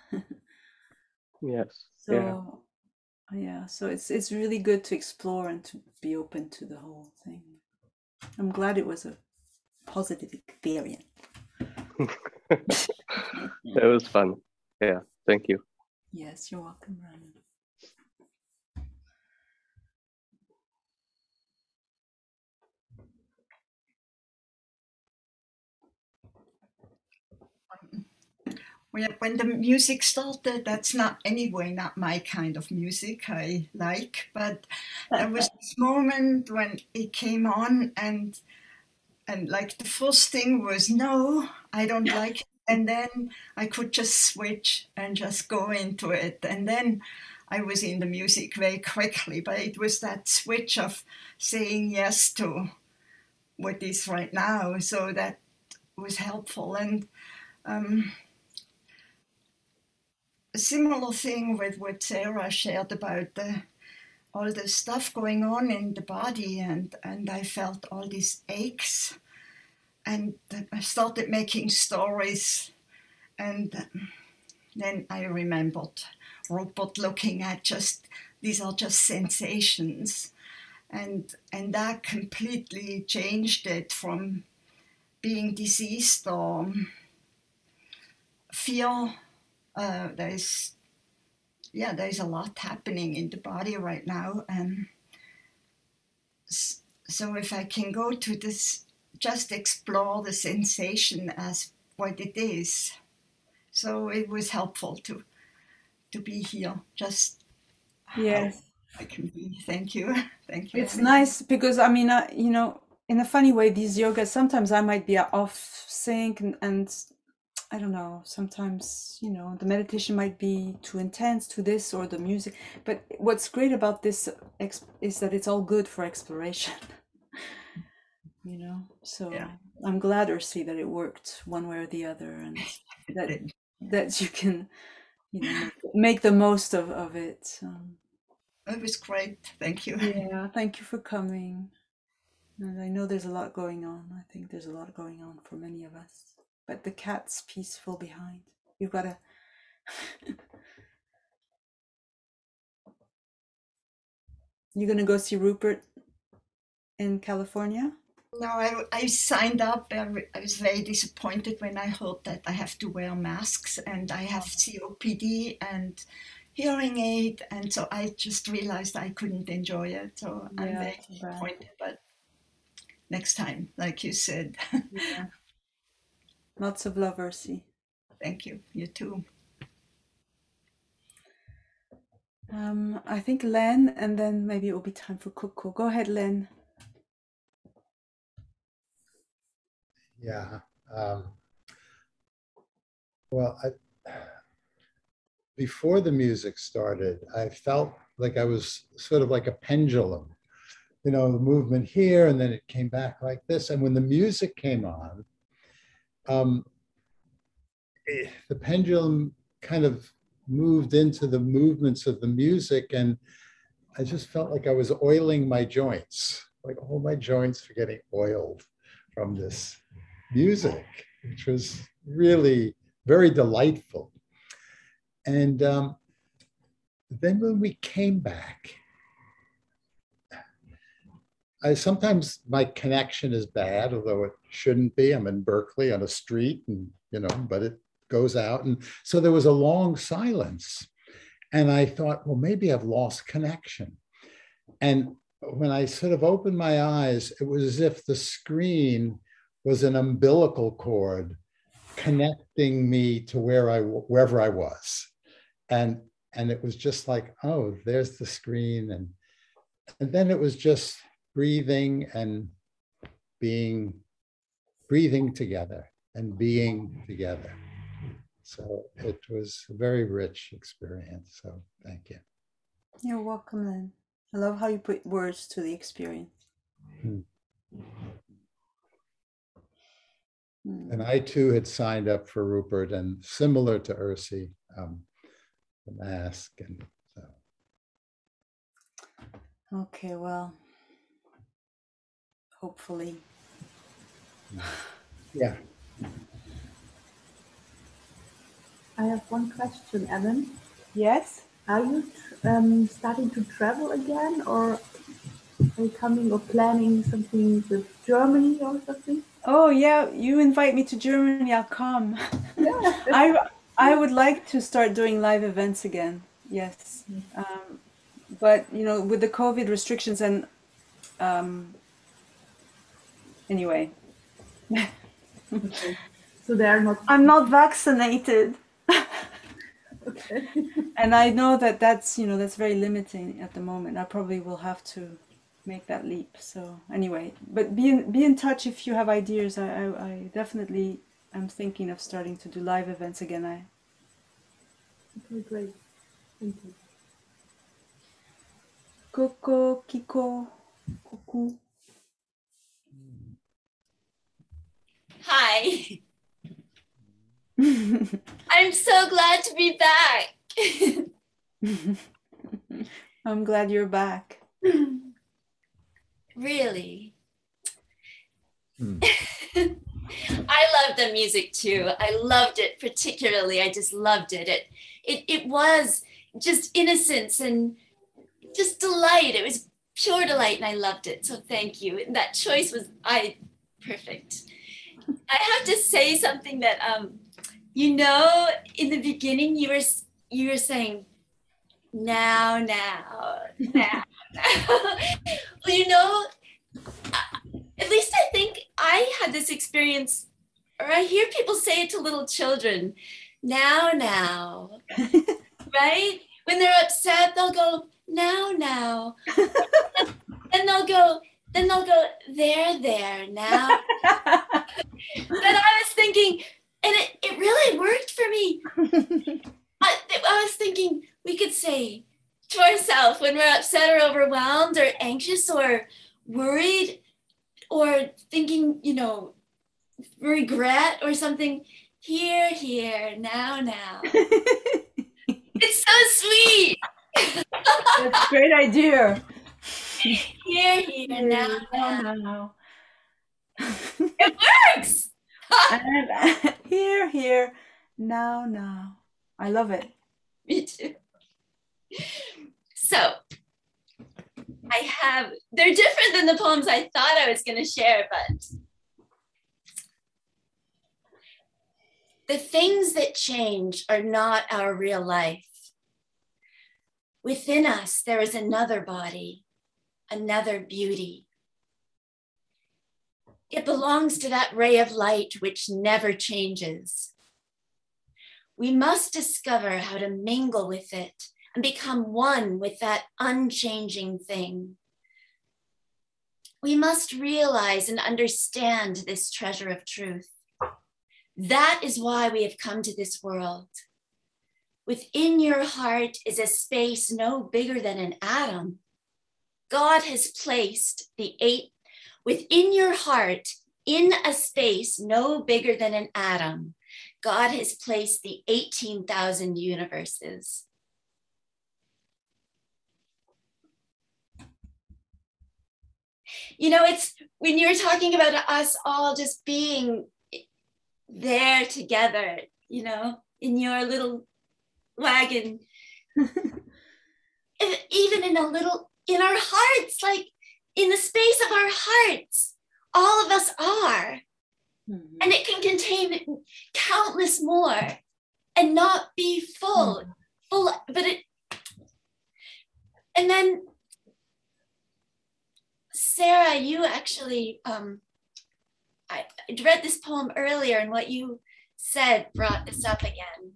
Yes. So yeah, so it's really good to explore and to be open to the whole thing. I'm glad it was a positive experience. It was fun. Yeah. Thank you. Yes, you're welcome, Brandon. when the music started, that's not my kind of music I like, but there was this moment when it came on, and like the first thing was, no, I don't like it. And then I could just switch and just go into it. And then I was in the music very quickly, but it was that switch of saying yes to what is right now. So that was helpful. And a similar thing with what Sarah shared about all the stuff going on in the body, and I felt all these aches, and I started making stories, and then I remembered Rupert looking at these are just sensations, and that completely changed it from being diseased or fear. There's a lot happening in the body right now, and so if I can go to this, just explore the sensation as what it is. So it was helpful to be here. Just Yes. how I can be. Thank you. Thank you. It's nice because I mean, you know, in a funny way, these yogas, sometimes I might be off sync and I don't know, sometimes, you know, the meditation might be too intense to this or the music. But what's great about this is that it's all good for exploration, you know. So Yeah. I'm glad, Ursi, that it worked one way or the other, and that you can, you know, make the most of it. It was great. Thank you. Yeah, thank you for coming. And I know there's a lot going on. I think there's a lot going on for many of us. But the cat's peaceful behind. You've got to... You're going to go see Rupert in California? No, I signed up. I was very disappointed when I heard that I have to wear masks, and I have COPD and hearing aid, and so I just realized I couldn't enjoy it. So I'm very disappointed, but next time, like you said. Yeah. Lots of love, Ursi. Thank you. You too. I think Len, and then maybe it will be time for Coco. Go ahead, Len. Yeah. Well, before the music started, I felt like I was sort of like a pendulum, you know, the movement here, and then it came back like this. And when the music came on, the pendulum kind of moved into the movements of the music, and I just felt like I was oiling my joints, like all my joints were getting oiled from this music, which was really very delightful. And then when we came back, sometimes my connection is bad, although it shouldn't be. I'm in Berkeley on a street, and you know, but it goes out. And so there was a long silence. And I thought, well, maybe I've lost connection. And when I sort of opened my eyes, it was as if the screen was an umbilical cord connecting me to wherever I was. And it was just like, oh, there's the screen. And then it was just breathing and breathing together and being together. So it was a very rich experience. So thank you. You're welcome, Len. I love how you put words to the experience. And I too had signed up for Rupert, and similar to Ursi, the mask, and so. Okay, well, hopefully. Yeah. I have one question, Ellen. Yes? Are you starting to travel again, or are you coming or planning something with Germany or something? Oh yeah, you invite me to Germany, I'll come. Yeah. I would like to start doing live events again. Yes. But you know, with the COVID restrictions and anyway. Okay. So they are not. I'm not vaccinated. And I know that that's, you know, that's very limiting at the moment. I probably will have to make that leap. So anyway, but be in touch if you have ideas. I definitely am thinking of starting to do live events again. Okay, great. Thank you. Coco, Kiko, Kuku. Hi. I'm so glad to be back. I'm glad you're back. Really? I love the music too. I loved it particularly. I just loved it. It was just innocence and just delight. It was pure delight and I loved it. So thank you. And that choice was perfect. I have to say something that you know, in the beginning you were saying now. Well, you know, at least I think I had this experience, or I hear people say it to little children, now, right? When they're upset, they'll go, now. And they'll go, there, now. But I was thinking, and it really worked for me. I was thinking we could say to ourselves when we're upset or overwhelmed or anxious or worried or thinking, you know, regret or something, here, now. It's so sweet. That's a great idea. Here, now. It works. And here, now. I love it. Me too. So they're different than the poems I thought I was going to share, but the things that change are not our real life. Within us, there is another body, another beauty. It belongs to that ray of light which never changes. We must discover how to mingle with it and become one with that unchanging thing. We must realize and understand this treasure of truth. That is why we have come to this world. Within your heart is a space no bigger than an atom. God has placed within your heart, in a space no bigger than an atom, God has placed the 18,000 universes. You know, it's when you're talking about us all just being there together, you know, in your little wagon, even in our hearts, like in the space of our hearts, all of us are. Mm-hmm. And it can contain countless more and not be full, but and then Sarah, you actually, I read this poem earlier and what you said brought this up again.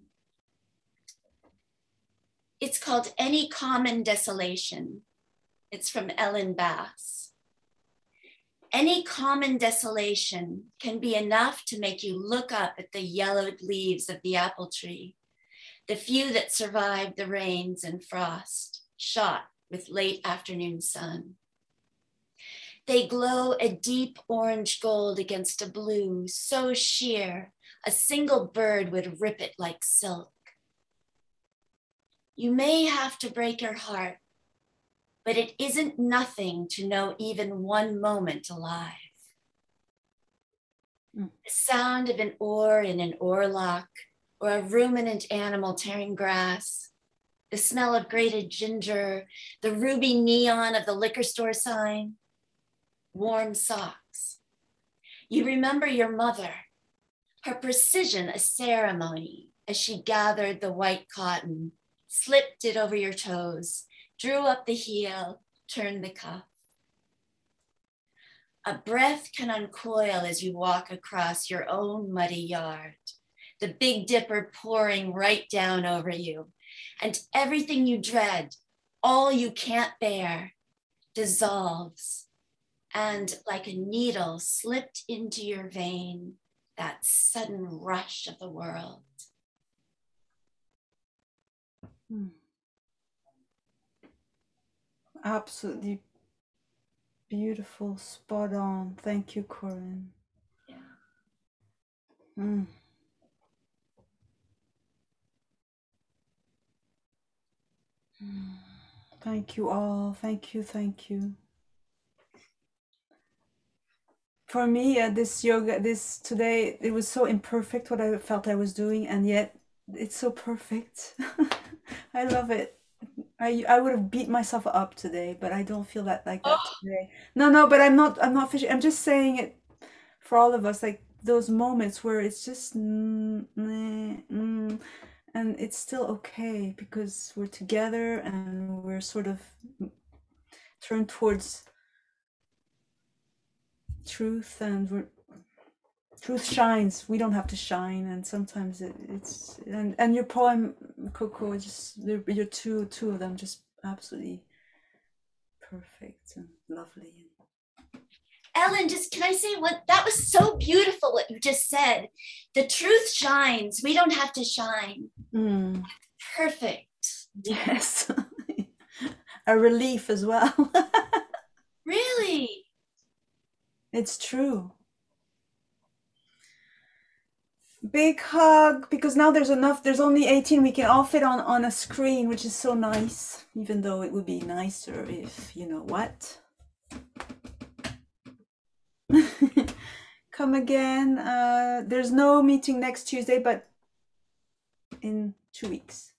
It's called Any Common Desolation. It's from Ellen Bass. Any common desolation can be enough to make you look up at the yellowed leaves of the apple tree, the few that survived the rains and frost, shot with late afternoon sun. They glow a deep orange gold against a blue so sheer, a single bird would rip it like silk. You may have to break your heart, but it isn't nothing to know even one moment alive. The sound of an oar in an oarlock or a ruminant animal tearing grass, the smell of grated ginger, the ruby neon of the liquor store sign, warm socks. You remember your mother, her precision a ceremony as she gathered the white cotton, slipped it over your toes, drew up the heel, turned the cuff. A breath can uncoil as you walk across your own muddy yard, the Big Dipper pouring right down over you, and everything you dread, all you can't bear, dissolves, and like a needle slipped into your vein, that sudden rush of the world. Absolutely beautiful, spot on. Thank you, Corinne. Yeah. Thank you all. Thank you. Thank you. For me, this yoga, this today, it was so imperfect what I felt I was doing, and yet it's so perfect. I love it. I would have beat myself up today, but I don't feel that like that today. No, but I'm not fishing. I'm just saying it for all of us, like those moments where it's just and it's still okay because we're together and we're sort of turned towards truth, and truth shines. We don't have to shine, and sometimes it's and your poem, Coco, just your two of them just absolutely perfect and lovely. Ellen, just can I say what that was so beautiful what you just said. The truth shines. We don't have to shine. Perfect. Yes. A relief as well. Really? It's true. Big hug, because now there's only 18. We can all fit on a screen, which is so nice, even though it would be nicer if, you know what. Come again. There's no meeting next Tuesday, but in 2 weeks.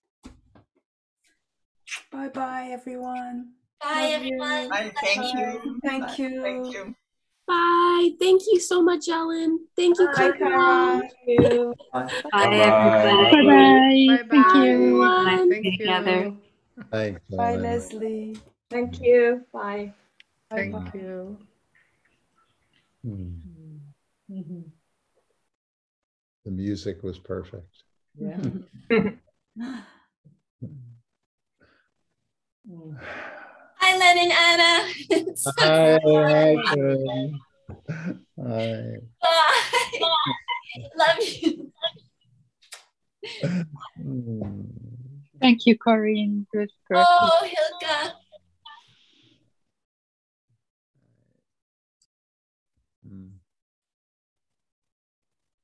Bye everyone. Bye, everyone. Bye. Thank you. Thank you. Thank you. Bye. Thank you so much, Ellen. Thank you, Bye, Kara. Thank you. Bye. Bye, Bye. everybody. Bye. Thank you. everyone. Nice to be together. Thanks, Bye, Ellen. Leslie. Thank you. Bye. Thank you. The music was perfect. Yeah. Hi, Len and Anna. Hi. Hi. Bye. Love you. Thank you, Corinne. It was perfect. Oh, Hilka.